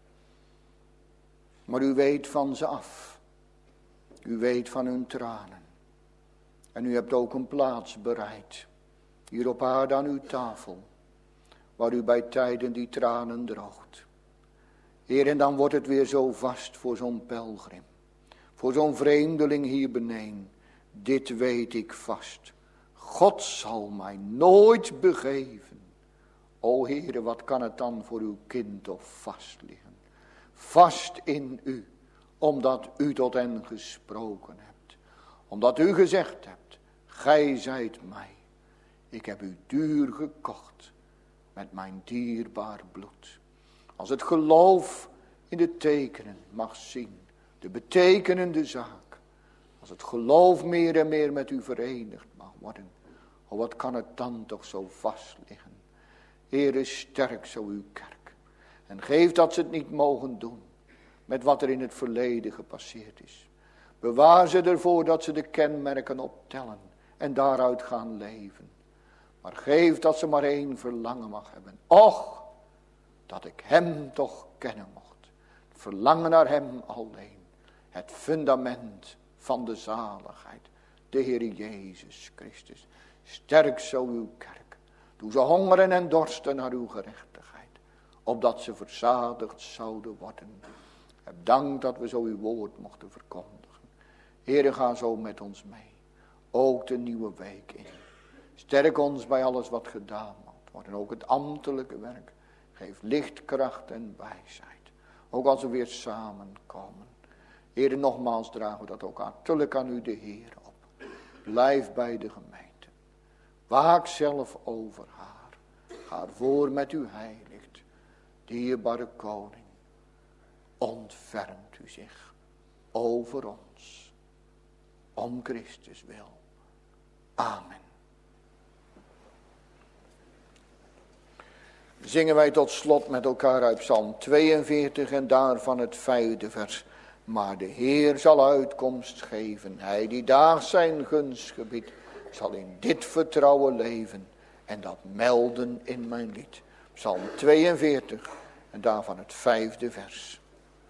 Maar u weet van ze af. U weet van hun tranen. En u hebt ook een plaats bereid, hier op aarde aan uw tafel, waar u bij tijden die tranen droogt. Heer, en dan wordt het weer zo vast voor zo'n pelgrim, voor zo'n vreemdeling hier beneden. Dit weet ik vast, God zal mij nooit begeven. O Heere, wat kan het dan voor uw kind of vast liggen? Vast in u, omdat u tot hen gesproken hebt. Omdat u gezegd hebt, gij zijt mij. Ik heb u duur gekocht met mijn dierbaar bloed. Als het geloof in de tekenen mag zien, de betekenende zaak. Als het geloof meer en meer met u verenigd mag worden. O, wat kan het dan toch zo vast liggen. Heere, sterk zo uw kerk. En geef dat ze het niet mogen doen. met wat er in het verleden gepasseerd is. Bewaar ze ervoor dat ze de kenmerken optellen en daaruit gaan leven. Maar geef dat ze maar één verlangen mag hebben. Och, dat ik hem toch kennen mocht. Verlangen naar hem alleen. Het fundament van de zaligheid. De Heer Jezus Christus. Sterk zo uw kerk. Doe ze hongeren en dorsten naar uw gerechtigheid. Opdat ze verzadigd zouden worden. Heb dank dat we zo uw woord mochten verkondigen. Heere, ga zo met ons mee. Ook de nieuwe week in. Sterk ons bij alles wat gedaan moet worden. Ook het ambtelijke werk. Geef licht, kracht en wijsheid. Ook als we weer samenkomen. Heere, nogmaals dragen we dat ook hartelijk aan u de Heer op. Blijf bij de gemeente. Waak zelf over haar. Ga voor met uw heiligt. Dierbare koning. Ontfermt u zich over ons. Om Christus wil. Amen. Zingen wij tot slot met elkaar uit Psalm tweeënveertig en daarvan het vijfde vers. Maar de Heer zal uitkomst geven. Hij die daags zijn gunst gebiedt, zal in dit vertrouwen leven. En dat melden in mijn lied. Psalm tweeënveertig en daarvan het vijfde vers.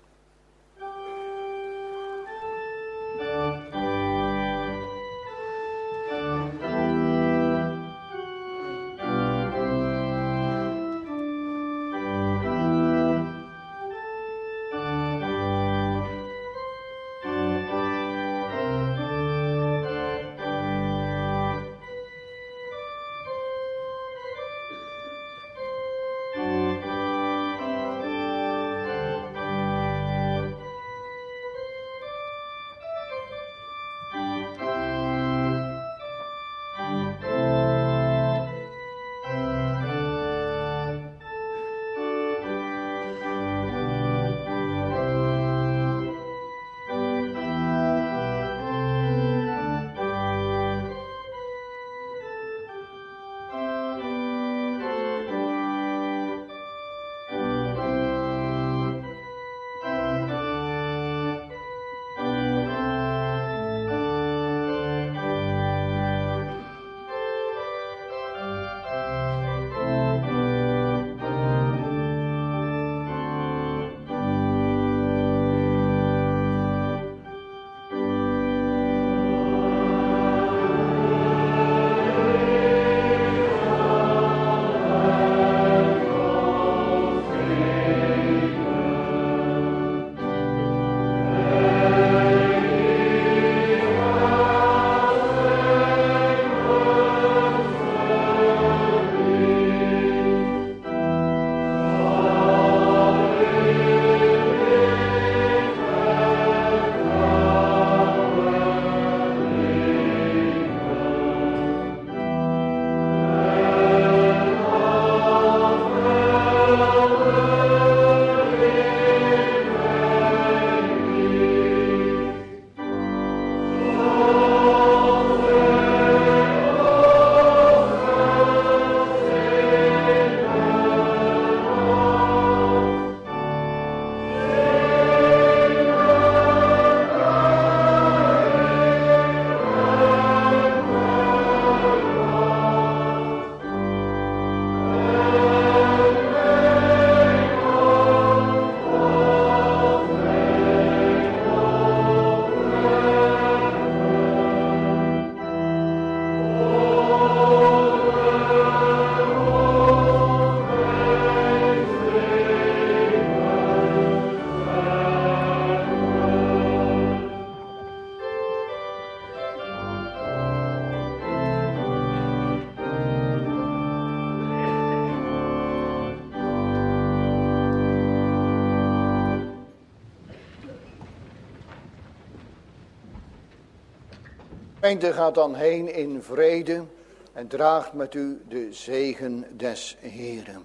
Gemeente, gaat dan heen in vrede en draagt met u de zegen des Heeren.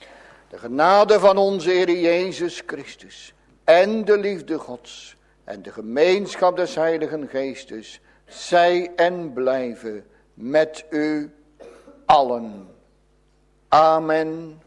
De genade van onze Heer Jezus Christus en de liefde Gods en de gemeenschap des Heiligen Geestes zij en blijven met u allen. Amen.